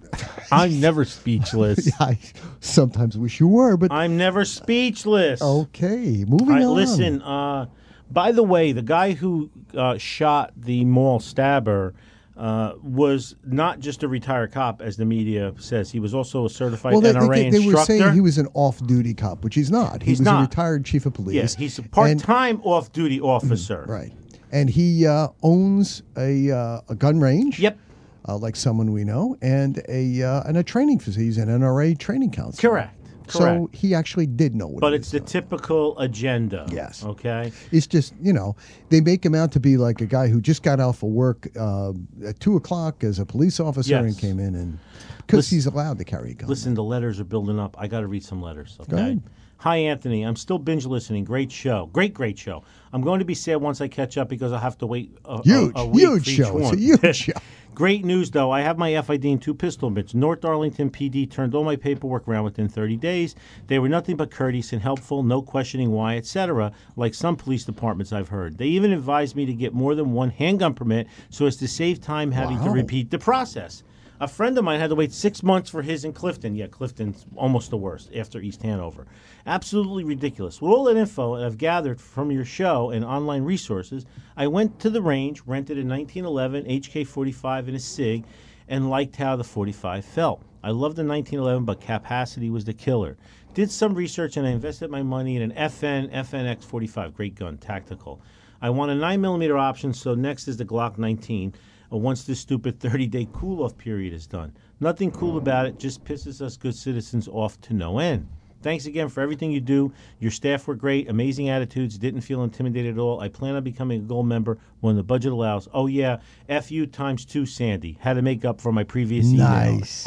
I'm never speechless. I sometimes wish you were, but I'm never speechless. okay. Moving All right, on. listen, uh, by the way, the guy who uh, shot the mall stabber uh, was not just a retired cop, as the media says. He was also a certified Well, they, N R A they, they were instructor. saying he was an off-duty cop, which he's not. He He's was not. a retired chief of police. yeah, he's a And- part-time off-duty officer. right, and he uh, owns a uh, a gun range. Yep. Uh, like someone we know, and a uh, and a training facility. He's an N R A training counselor. Correct. So Correct. he actually did know what. But he it's was the doing. typical agenda. Yes. Okay. It's just, you know, they make him out to be like a guy who just got off of work uh, at two o'clock as a police officer Yes. and came in and because Listen- he's allowed to carry a gun. Listen, the letters are building up. I got to read some letters. Okay. ahead. Hi, Anthony. I'm still binge listening. Great show. Great, great show. I'm going to be sad once I catch up because I'll have to wait a, Huge, a, a week huge for each show. It's a one. huge show. Great news, though. I have my F I D and two pistol permits. North Arlington P D turned all my paperwork around within thirty days. They were nothing but courteous and helpful, no questioning why, et cetera, like some police departments I've heard. They even advised me to get more than one handgun permit so as to save time having to Wow. repeat the process. A friend of mine had to wait six months for his in Clifton. Yeah, Clifton's almost the worst after East Hanover. Absolutely ridiculous. With all that info that I've gathered from your show and online resources, I went to the range, rented a nineteen eleven H K forty-five and a SIG, and liked how the forty-five felt. I loved the nineteen eleven, but capacity was the killer. Did some research and I invested my money in an F N F N X forty-five. Great gun, tactical. I want a nine millimeter option, so next is the Glock nineteen. Uh, once this stupid thirty-day cool-off period is done. Nothing cool about it, just pisses us good citizens off to no end. Thanks again for everything you do. Your staff were great, amazing attitudes, didn't feel intimidated at all. I plan on becoming a gold member when the budget allows. Oh, yeah, F U times two, Sandy. Had to make up for my previous email. Nice.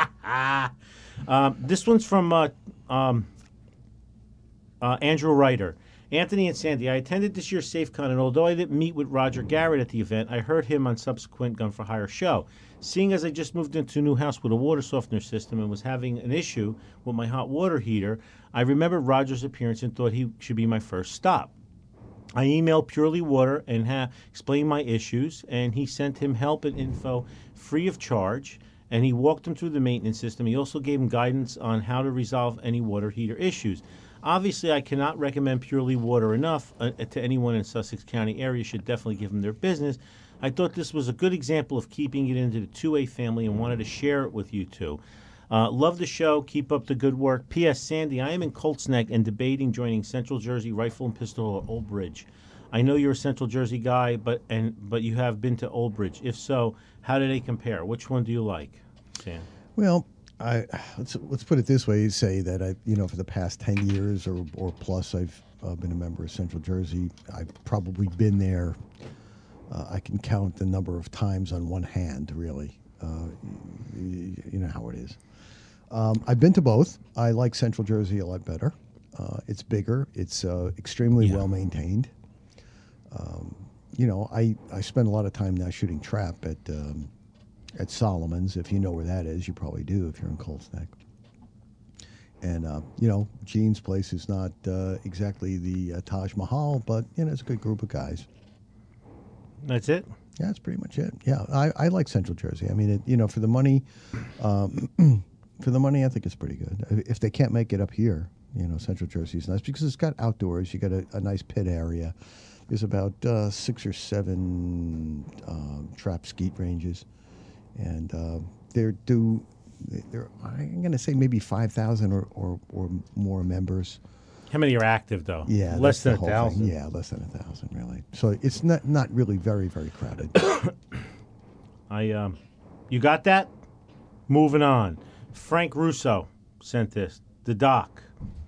Um, this one's from uh, um, uh, Andrew Ryder. Anthony and Sandy, I attended this year's SafeCon, and although I didn't meet with Roger Garrett at the event, I heard him on subsequent Gun for Hire show. Seeing as I just moved into a new house with a water softener system and was having an issue with my hot water heater, I remembered Roger's appearance and thought he should be my first stop. I emailed Purely Water and ha- explained my issues, and he sent him help and info free of charge, and he walked him through the maintenance system. He also gave him guidance on how to resolve any water heater issues. Obviously, I cannot recommend Purely Water enough uh, to anyone in Sussex County area. Should definitely give them their business. I thought this was a good example of keeping it into the two A family and wanted to share it with you two. Uh, love the show. Keep up the good work. P S. Sandy, I am in Colts Neck and debating joining Central Jersey Rifle and Pistol or Old Bridge. I know you're a Central Jersey guy, but and but you have been to Old Bridge. If so, how do they compare? Which one do you like, Sam? Well, I let's let's put it this way: say that I, you know, for the past ten years or or plus, I've uh, been a member of Central Jersey. I've probably been there. Uh, I can count the number of times on one hand, really. Uh, you, you know how it is. Um, I've been to both. I like Central Jersey a lot better. Uh, it's bigger. It's uh, extremely Yeah. well maintained. Um, you know, I, I spend a lot of time now shooting trap at um, at Solomon's. If you know where that is, you probably do if you're in Colts Neck. And, uh, you know, Gene's place is not uh, exactly the uh, Taj Mahal, but, you know, it's a good group of guys. That's it? Yeah, that's pretty much it. Yeah, I, I like Central Jersey. I mean, it, you know, for the money, um, for the money, I think it's pretty good. If they can't make it up here, you know, Central Jersey is nice because it's got outdoors. You got a, a nice pit area. There's about uh, six or seven um, trap skeet ranges, and uh, they're due. They're I'm going to say maybe five thousand or, or or more members. How many are active, though? Yeah, less that's than the a whole thing. thousand. Yeah, less than a thousand, really. So it's not not really very very crowded. I um, you got that? Moving on. Frank Russo sent this. The doc.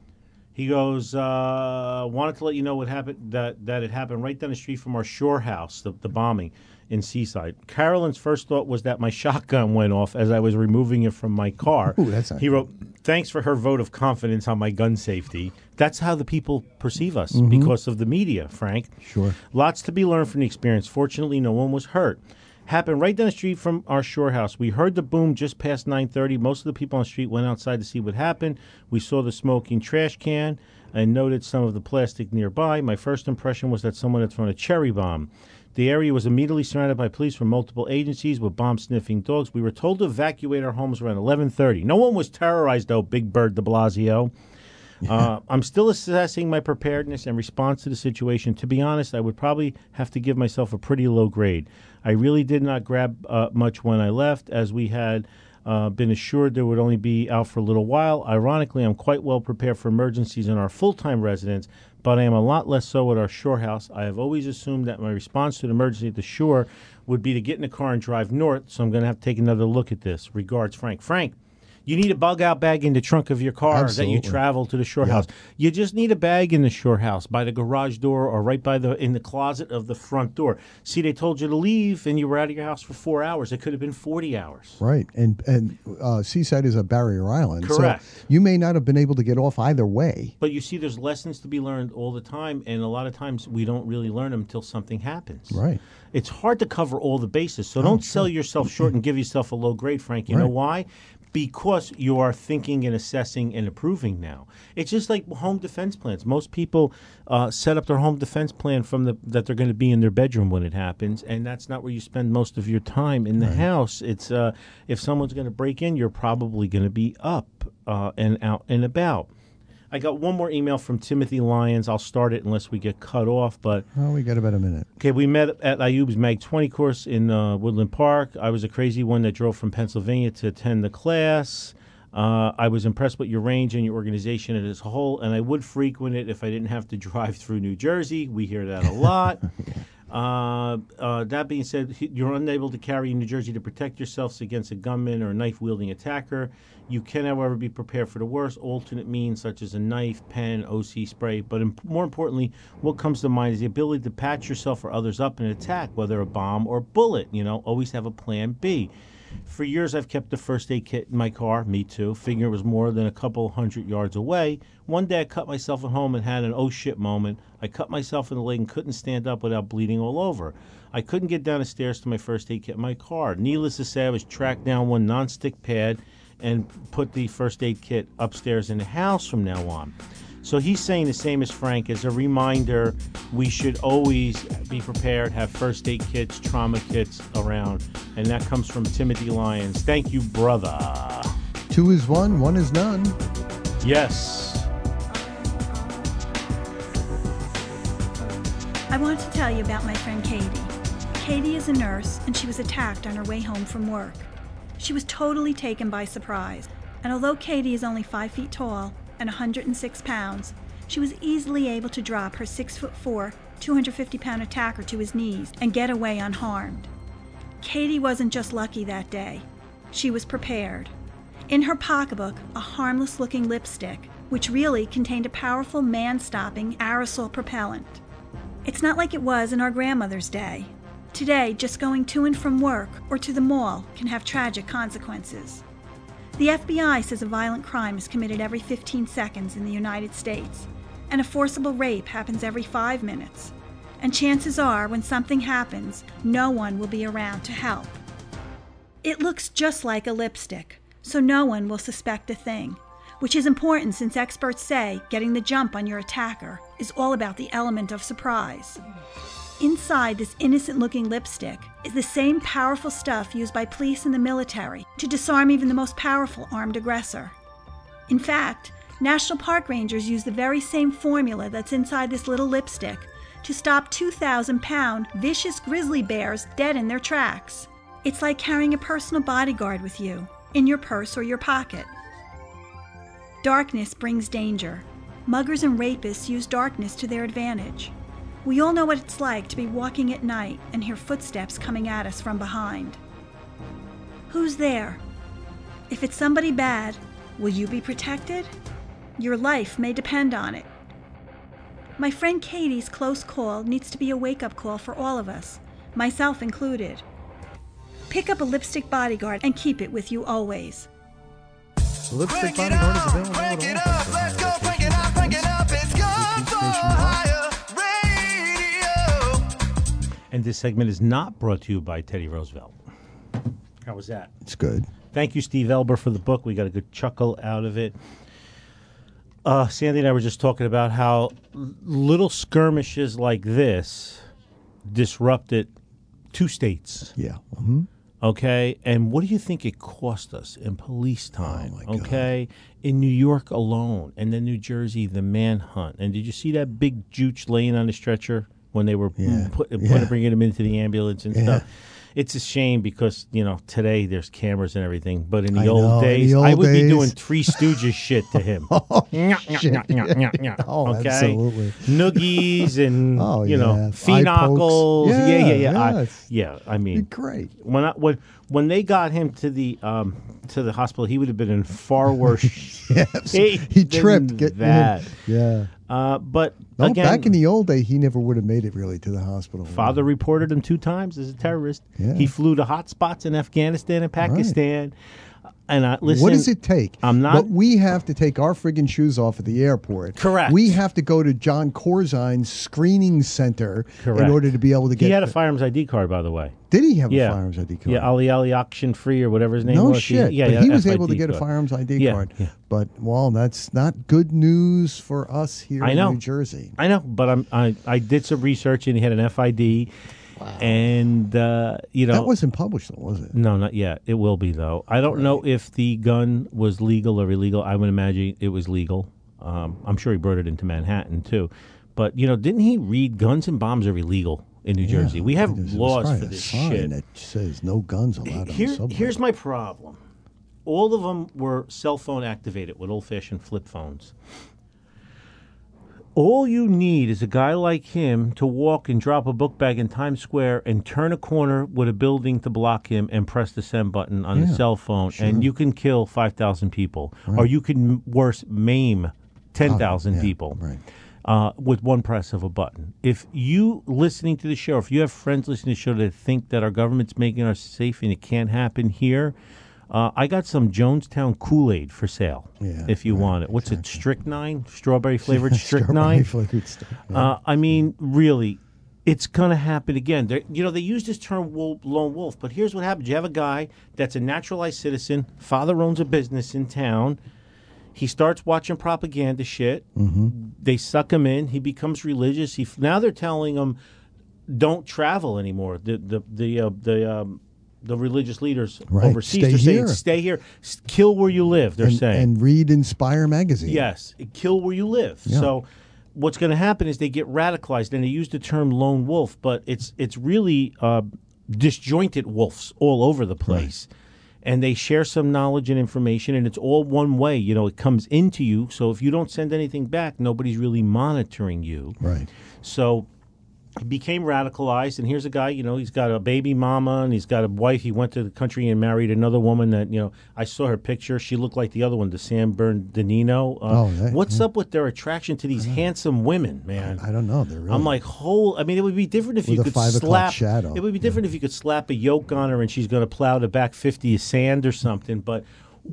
He goes, uh, wanted to let you know what happened that, that it happened right down the street from our shore house, the, the bombing in Seaside. Carolyn's first thought was that my shotgun went off as I was removing it from my car. Ooh, that's not he wrote, thanks for her vote of confidence on my gun safety. That's how the people perceive us because of the media, Frank. Sure. Lots to be learned from the experience. Fortunately, no one was hurt. Happened right down the street from our shore house. We heard the boom just past nine thirty. Most of the people on the street went outside to see what happened. We saw the smoking trash can and noted some of the plastic nearby. My first impression was that someone had thrown a cherry bomb. The area was immediately surrounded by police from multiple agencies with bomb-sniffing dogs. We were told to evacuate our homes around eleven thirty. No one was terrorized, though, Big Bird de Blasio. Uh, I'm still assessing my preparedness and response to the situation. To be honest, I would probably have to give myself a pretty low grade. I really did not grab uh, much when I left, as we had uh, been assured there would only be out for a little while. Ironically, I'm quite well prepared for emergencies in our full-time residence, but I am a lot less so at our shore house. I have always assumed that my response to an emergency at the shore would be to get in a car and drive north, so I'm going to have to take another look at this. Regards, Frank. Frank. You need a bug-out bag in the trunk of your car Absolutely. that you travel to the shore Yeah. house. You just need a bag in the shore house by the garage door or right by the in the closet of the front door. See, they told you to leave, and you were out of your house for four hours. It could have been forty hours. Right, and and uh, Seaside is a barrier island. Correct. So you may not have been able to get off either way. But you see, there's lessons to be learned all the time, and a lot of times we don't really learn them until something happens. Right. It's hard to cover all the bases, so don't sell yourself short and give yourself a low grade, Frank. You know Right. why? Because you are thinking and assessing and approving now. It's just like home defense plans. Most people uh, set up their home defense plan from the that they're going to be in their bedroom when it happens, and that's not where you spend most of your time in the house. It's uh, if someone's going to break in, you're probably going to be up uh, and out and about. I got one more email from Timothy Lyons. I'll start it unless we get cut off, but Oh, we got about a minute. okay, we met at Ayub's Mag twenty course in uh, Woodland Park. I was a crazy one that drove from Pennsylvania to attend the class. Uh, I was impressed with your range and your organization as a whole, and I would frequent it if I didn't have to drive through New Jersey. We hear that a lot. Uh, uh, that being said, he- you're unable to carry in New Jersey to protect yourselves against a gunman or a knife-wielding attacker. You can, however, be prepared for the worst. Alternate means such as a knife, pen, O C spray. But im- more importantly, what comes to mind is the ability to patch yourself or others up in an attack, whether a bomb or bullet. You know, always have a plan B. For years, I've kept the first aid kit in my car, me too, figuring it was more than a couple hundred yards away. One day, I cut myself at home and had an oh shit moment. I cut myself in the leg and couldn't stand up without bleeding all over. I couldn't get down the stairs to my first aid kit in my car. Needless to say, I was tracked down one nonstick pad and put the first aid kit upstairs in the house from now on. So he's saying the same as Frank. As a reminder, we should always be prepared, have first aid kits, trauma kits around. And that comes from Timothy Lyons. Thank you, brother. Two is one, one is none. Yes. I want to tell you about my friend Katie. Katie is a nurse, and she was attacked on her way home from work. She was totally taken by surprise, and although Katie is only five feet tall and one hundred six pounds, she was easily able to drop her six foot four, two hundred fifty pound attacker to his knees and get away unharmed. Katie wasn't just lucky that day. She was prepared. In her pocketbook, a harmless-looking lipstick, which really contained a powerful man-stopping aerosol propellant. It's not like it was in our grandmother's day. Today, just going to and from work or to the mall can have tragic consequences. The F B I says a violent crime is committed every fifteen seconds in the United States, and a forcible rape happens every five minutes. And chances are, when something happens, no one will be around to help. It looks just like a lipstick, so no one will suspect a thing, which is important since experts say getting the jump on your attacker is all about the element of surprise. Inside this innocent-looking lipstick is the same powerful stuff used by police and the military to disarm even the most powerful armed aggressor. In fact, National Park Rangers use the very same formula that's inside this little lipstick to stop two thousand pound vicious grizzly bears dead in their tracks. It's like carrying a personal bodyguard with you, in your purse or your pocket. Darkness brings danger. Muggers and rapists use darkness to their advantage. We all know what it's like to be walking at night and hear footsteps coming at us from behind. Who's there? If it's somebody bad, will you be protected? Your life may depend on it. My friend Katie's close call needs to be a wake-up call for all of us, myself included. Pick up a Lipstick Bodyguard and keep it with you always. The Lipstick Bodyguard is available at all. Let's go, break it up, break it up. It's Gun for Hire Radio. And this segment is not brought to you by Teddy Roosevelt. How was that? It's good. Thank you, Steve Elber, for the book. We got a good chuckle out of it. Uh, Sandy and I were just talking about how little skirmishes like this disrupted two states. Yeah. Mm-hmm. Okay, and what do you think it cost us in police time? Oh, my God. Okay, in New York alone, and then New Jersey, the manhunt. And did you see that big jooch laying on the stretcher when they were Yeah. put, put, Yeah. bringing him into the ambulance and Yeah. stuff? It's a shame because, you know, today there's cameras and everything, but in the I old know, in days, the I old would be days. doing Three Stooges shit to him. Oh, Nyah, shit. nyah, nyah, nyah, nyah. Oh, okay? absolutely. Noogies and, Oh, you know, yeah. Eye phenocles. pokes. Yeah, yeah, Yeah, yeah. I, yes. yeah, I mean, Great. when I, when when they got him to the um, to the hospital, he would have been in far worse Yes. shape He than tripped getting that. in. Yeah. Uh, but No, again, back in the old day, he never would have made it really to the hospital. father reported him two times as a terrorist. Yeah. He flew to hot spots in Afghanistan and Pakistan. And I listen. What does it take? I'm not- But we have to take our friggin' shoes off at the airport. Correct. We have to go to John Corzine's screening center Correct. in order to be able to get. He had a the- firearms I D card, by the way. Did he have Yeah, a firearms I D card? Yeah, Ali Ali Auction Free or whatever his name No was. shit. yeah, but yeah, he was F I D able to get a card. firearms I D Yeah, card. yeah. But well, that's not good news for us here I know. in New Jersey. I know, but I'm, I I did some research and he had an F I D, and uh, you know That wasn't published, though, was it? no, not yet. It will be though. I don't know if the gun was legal or illegal. I would imagine it was legal. Um, I'm sure he brought it into Manhattan too, but you know, didn't he read guns and bombs are illegal in New Jersey? We have There's- there's laws probably for a this sign shit. that says no guns allowed on Here, the subway. here's my problem. All of them were cell phone activated with old-fashioned flip phones. All you need is a guy like him to walk and drop a book bag in Times Square and turn a corner with a building to block him and press the send button on Yeah, the cell phone, sure. and you can kill five thousand people. Or you can, worse, maim ten thousand Oh, yeah, people. right. Uh, with one press of a button. If you listening to the show, if you have friends listening to the show that think that our government's making us safe and it can't happen here, uh, I got some Jonestown Kool-Aid for sale. Yeah, if you right, want it. What's it? Strychnine, strawberry flavored Strawberry strychnine. flavored stuff. Yeah. Uh, I mean, really, it's gonna happen again. They're, you know, they use this term wolf, lone wolf, but here's what happens: you have a guy that's a naturalized citizen, father owns a business in town. He starts watching propaganda shit. Mm-hmm. They suck him in. He becomes religious. He now they're telling him, don't travel anymore. The the the uh, the um, the religious leaders Right. overseas Stay are saying, here. stay here, S- kill where you live. They're and, saying, and read Inspire magazine. yes, kill where you live. Yeah. So what's going to happen is they get radicalized, and they use the term lone wolf, but it's it's really uh, disjointed wolves all over the place. Right. And they share some knowledge and information, and it's all one way. You know, it comes into you. So if you don't send anything back, nobody's really monitoring you. Right. So he became radicalized, and here's a guy, you know, he's got a baby mama, and he's got a wife. He went to the country and married another woman that, you know, I saw her picture. She looked like the other one, the San Bernardino. Uh, Oh, that- what's yeah. up with their attraction to these handsome women, man? I don't know. They're really, I'm like, whole. I mean, it would be different if With you a could five o'clock slap. shadow. It would be different if you could slap a yoke on her and she's going to plow the back fifty of sand or something. But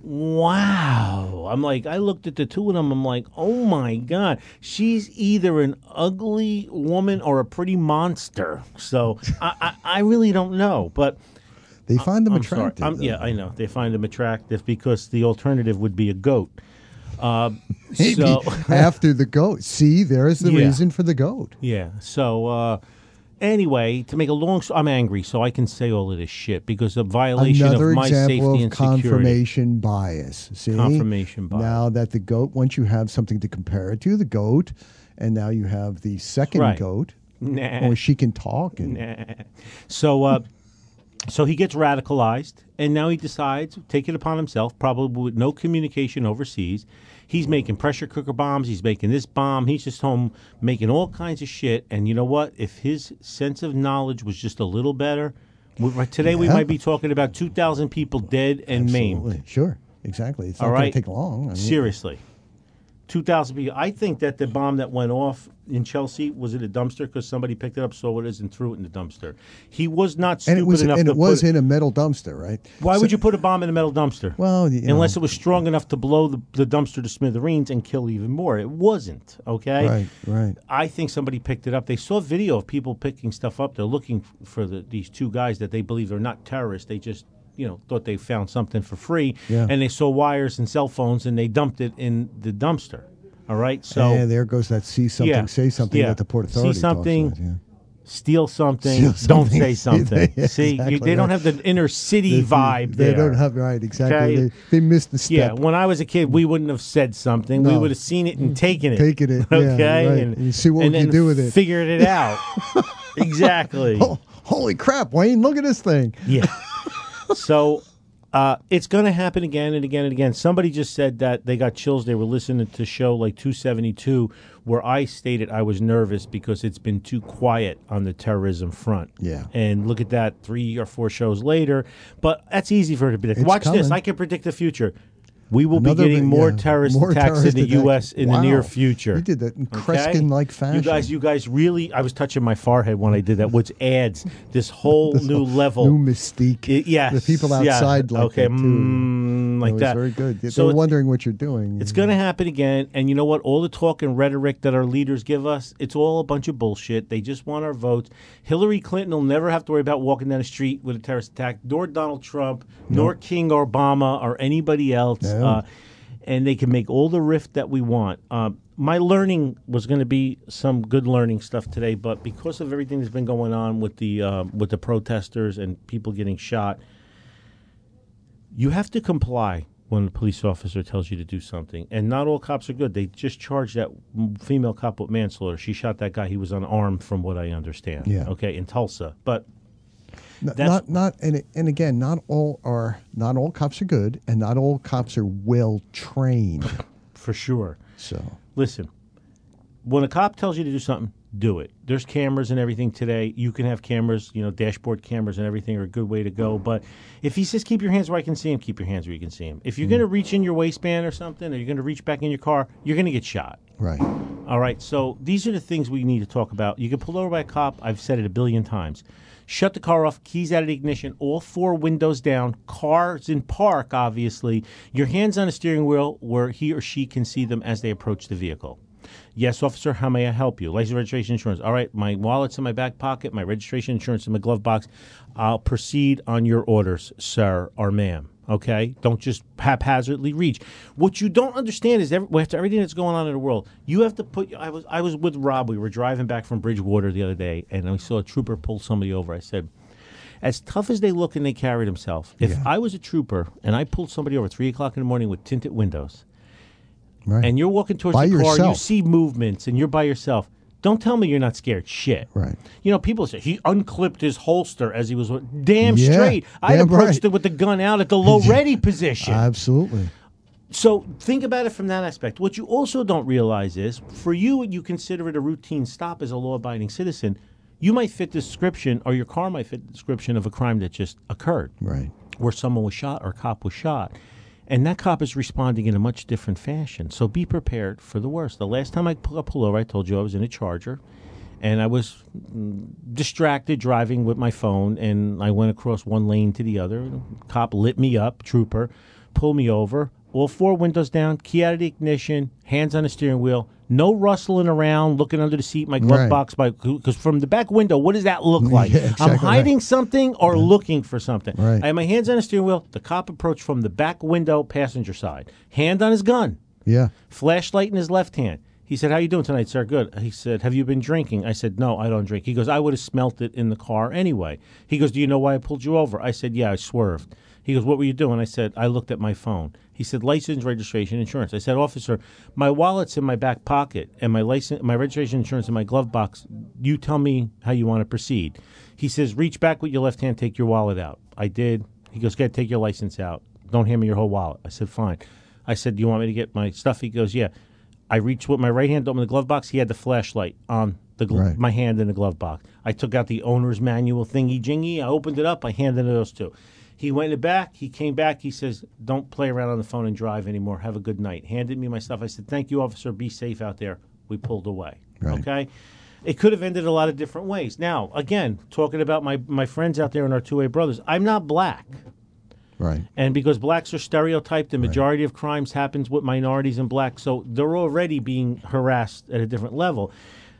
wow, I'm like, I looked at the two of them. I'm like, oh my god, she's either an ugly woman or a pretty monster. So I, I, I really don't know, but. they find them I'm sorry. attractive. I'm- though. yeah, I know. They find them attractive because the alternative would be a goat. Uh, Maybe so, after the goat. See, there's the Yeah. reason for the goat. yeah. So, uh, anyway, to make a long story, I'm angry, so I can say all of this shit because of violation Another of my example safety of and security. confirmation bias. See, Confirmation bias. Now that the goat, once you have something to compare it to, the goat, and now you have the second Right. goat, Nah. or she can talk. And, Nah. So, uh, so he gets radicalized, and now he decides to take it upon himself, probably with no communication overseas. He's making pressure cooker bombs. He's making this bomb. He's just home making all kinds of shit. And you know what? If his sense of knowledge was just a little better, we, right, today we Yeah. might be talking about two thousand people dead and maimed. Absolutely. Sure, exactly. It's not All going right. to take long. I mean, Seriously. two thousand people. I think that the bomb that went off in Chelsea was in a dumpster because somebody picked it up, saw what it is, and threw it in the dumpster. He was not stupid and it was enough and to it was put in a metal dumpster, right? Why So- would you put a bomb in a metal dumpster? Well, you unless know, it was strong enough to blow the, the dumpster to smithereens and kill even more. It wasn't, okay? Right, right. I think somebody picked it up. They saw video of people picking stuff up. They're looking f- for the, these two guys that they believe are not terrorists. They just, you know, thought they found something for free. Yeah. And they saw wires and cell phones, and they dumped it in the dumpster. All right? So and there goes that see something, Yeah. say something Yeah. that the Port See Authority something, talks about, yeah. steal something, Steal don't something. say something. Yeah, See, you, exactly they don't right. have the inner city vibe They there. don't have right exactly. Okay? They, they missed the step. Yeah, when I was a kid, we wouldn't have said something. We No. would have seen it and taken it. Taken it, yeah, okay, right. and, And see what and we can then do with it. Figured it out. Exactly. Oh, holy crap, Wayne! Look at this thing. Yeah. So uh, it's going to happen again and again and again. Somebody just said that they got chills. They were listening to show like two seventy-two, where I stated I was nervous because it's been too quiet on the terrorism front. Yeah. And look at that, three or four shows later. But that's easy for her to predict. It's Watch this. coming. I can predict the future. We will Another be getting bit- more yeah, terrorist more attacks terrorist in the U S attacks. in Wow. the near future. You did that in Okay? Kreskin-like fashion. You guys, you guys really. I was touching my forehead when I did that, which adds this whole new level. New mystique. I- yes, The people yeah. outside like okay, that, too. mm, like It was that. very good. They So were it's- wondering what you're doing. It's going to happen again, and you know what? All the talk and rhetoric that our leaders give us, it's all a bunch of bullshit. They just want our votes. Hillary Clinton will never have to worry about walking down the street with a terrorist attack, nor Donald Trump, nor King Obama, or anybody else. No. Uh, and they can make all the rift that we want. Uh, my learning was going to be some good learning stuff today, but because of everything that's been going on with the uh, with the protesters and people getting shot, you have to comply when a police officer tells you to do something. And not all cops are good. They just charged that female cop with manslaughter. She shot that guy. He was unarmed, from what I understand. Yeah. Okay, in Tulsa. But N- that's- not not and and again, not all are not all cops are good, and not all cops are well trained. for sure. So Listen, when a cop tells you to do something, do it. There's cameras and everything today. You can have cameras, you know, dashboard cameras and everything are a good way to go. But if he says keep your hands where I can see him, keep your hands where you can see him. If you're Mm. going to reach in your waistband or something, or you're going to reach back in your car, you're going to get shot. right, All right, so these are the things we need to talk about. You can pull over by a cop. I've said it a billion times. Shut the car off, keys out of the ignition, all four windows down, cars in park, obviously. Your hands on the steering wheel where he or she can see them as they approach the vehicle. Yes, officer, how may I help you? License, registration, insurance. All right, my wallet's in my back pocket, my registration, insurance in my glove box. I'll proceed on your orders, sir or ma'am. Okay, don't just haphazardly reach. What you don't understand is every, after everything that's going on in the world, you have to put. I was I was with Rob. We were driving back from Bridgewater the other day, and I saw a trooper pull somebody over. I said, as tough as they look and they carried themselves, if Yeah. I was a trooper and I pulled somebody over at three o'clock in the morning with tinted windows, Right. and you're walking towards By the car, and you yourself. see movements, and you're by yourself. Don't tell me you're not scared. Shit. Right. You know, people say he unclipped his holster as he was. Damn Yeah, straight. I damn approached right. it with the gun out at the low ready position. Absolutely. So think about it from that aspect. What you also don't realize is, for you, you consider it a routine stop as a law-abiding citizen. You might fit the description, or your car might fit the description of a crime that just occurred, Right. where someone was shot or a cop was shot. And that cop is responding in a much different fashion. So be prepared for the worst. The last time I pulled pull over, I told you I was in a Charger, and I was mm, distracted driving with my phone, and I went across one lane to the other. Cop lit me up, trooper, pulled me over. All four windows down, key out of the ignition, hands on the steering wheel, no rustling around, looking under the seat, my glove Right. box. Because from the back window, what does that look like? Yeah, exactly I'm right. hiding something or looking for something. Right. I had my hands on the steering wheel. The cop approached from the back window, passenger side. Hand on his gun. Yeah. Flashlight in his left hand. He said, how you doing tonight, sir? Good. He said, have you been drinking? I said, no, I don't drink. He goes, I would have smelt it in the car anyway. He goes, do you know why I pulled you over? I said, yeah, I swerved. He goes, what were you doing? I said, I looked at my phone. He said, license, registration, insurance. I said, officer, my wallet's in my back pocket and my license, my registration, insurance in my glove box. You tell me how you want to proceed. He says, reach back with your left hand, take your wallet out. I did. He goes, go ahead, take your license out. Don't hand me your whole wallet. I said, fine. I said, do you want me to get my stuff? He goes, yeah. I reached with my right hand, opened the glove box. He had the flashlight on the gl- Right. my hand in the glove box. I took out the owner's manual thingy-jingy. I opened it up. I handed those two. He went in the back. He came back. He says, don't play around on the phone and drive anymore. Have a good night. Handed me my stuff. I said, thank you, officer. Be safe out there. We pulled away. Right. Okay? It could have ended a lot of different ways. Now, again, talking about my, my friends out there and our two-way brothers, I'm not black. Right. And because blacks are stereotyped, the majority of crimes happens with minorities and blacks, so they're already being harassed at a different level.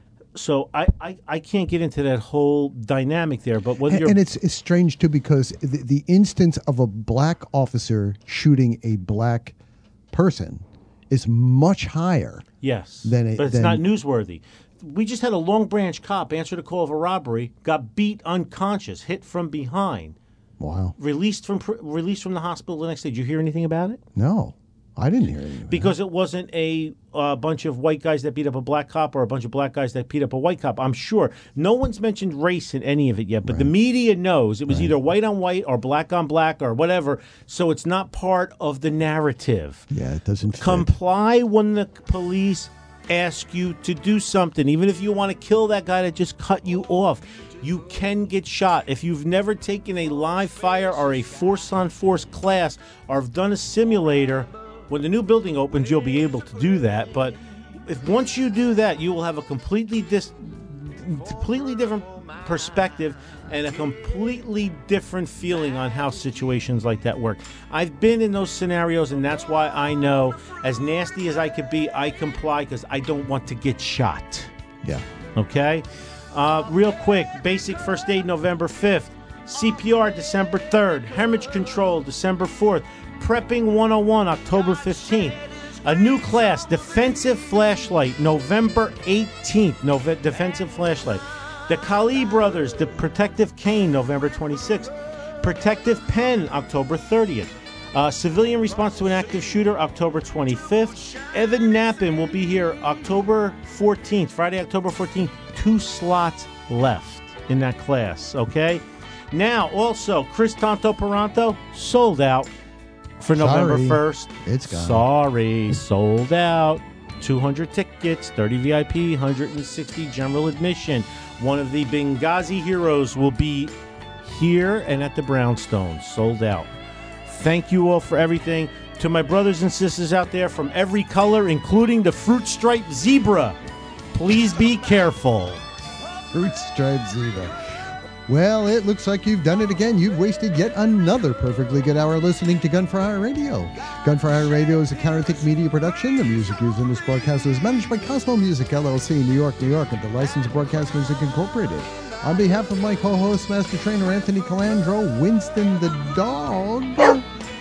So I, I, I can't get into that whole dynamic there. But whether And, you're and it's, it's strange, too, because the, the instance of a black officer shooting a black person is much higher. yes, Then it- but it's then- not newsworthy. We just had a Long Branch cop answer the call of a robbery, got beat unconscious, hit from behind, Wow. released from pr- released from the hospital the next day. Did you hear anything about it? No, I didn't hear anything. Because it wasn't a uh, bunch of white guys that beat up a black cop or a bunch of black guys that beat up a white cop. I'm sure. No one's mentioned race in any of it yet, but the media knows it was either white on white or black on black or whatever, so it's not part of the narrative. Yeah, it doesn't fit. Comply when the police ask you to do something. Even if you want to kill that guy that just cut you off, you can get shot. If you've never taken a live fire or a force-on-force class or have done a simulator, when the new building opens, you'll be able to do that. But if once you do that, you will have a completely dis- completely different perspective and a completely different feeling on how situations like that work. I've been in those scenarios, and that's why I know, as nasty as I could be, I comply because I don't want to get shot. Yeah. Okay? Uh, real quick, basic first aid November fifth, C P R December third, hemorrhage control December fourth, prepping one oh one October fifteenth. A new class, defensive flashlight, November eighteenth, Nove- defensive flashlight. The Kali Brothers, the protective cane, November twenty-sixth. Protective pen, October thirtieth. Uh, civilian response to an active shooter, October twenty-fifth. Evan Knappen will be here October fourteenth, Friday, October fourteenth. Two slots left in that class, okay? Now, also, Chris Tonto Peranto, sold out for November Sorry. first. It's gone. Sorry, sold out. two hundred tickets, thirty V I P, one hundred sixty general admission. One of the Benghazi heroes will be here and at the Brownstones, sold out. Thank you all for everything. To my brothers and sisters out there from every color, including the fruit striped zebra, please be careful. Fruit striped zebra. Well, it looks like you've done it again. You've wasted yet another perfectly good hour listening to Gun for Hire Radio. Gun for Hire Radio is a Countertake Media production. The music used in this broadcast is managed by Cosmo Music, L L C, New York, New York, and the Licensed Broadcast Music Incorporated. On behalf of my co-host, Master Trainer Anthony Calandro, Winston the dog,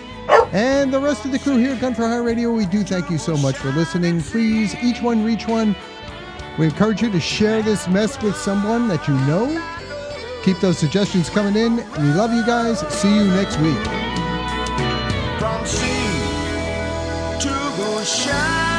And the rest of the crew here at Gun for Hire Radio, we do thank you so much for listening. Please, each one reach one. We encourage you to share this mess with someone that you know. Keep those suggestions coming in. We love you guys. See you next week. From sea to shine.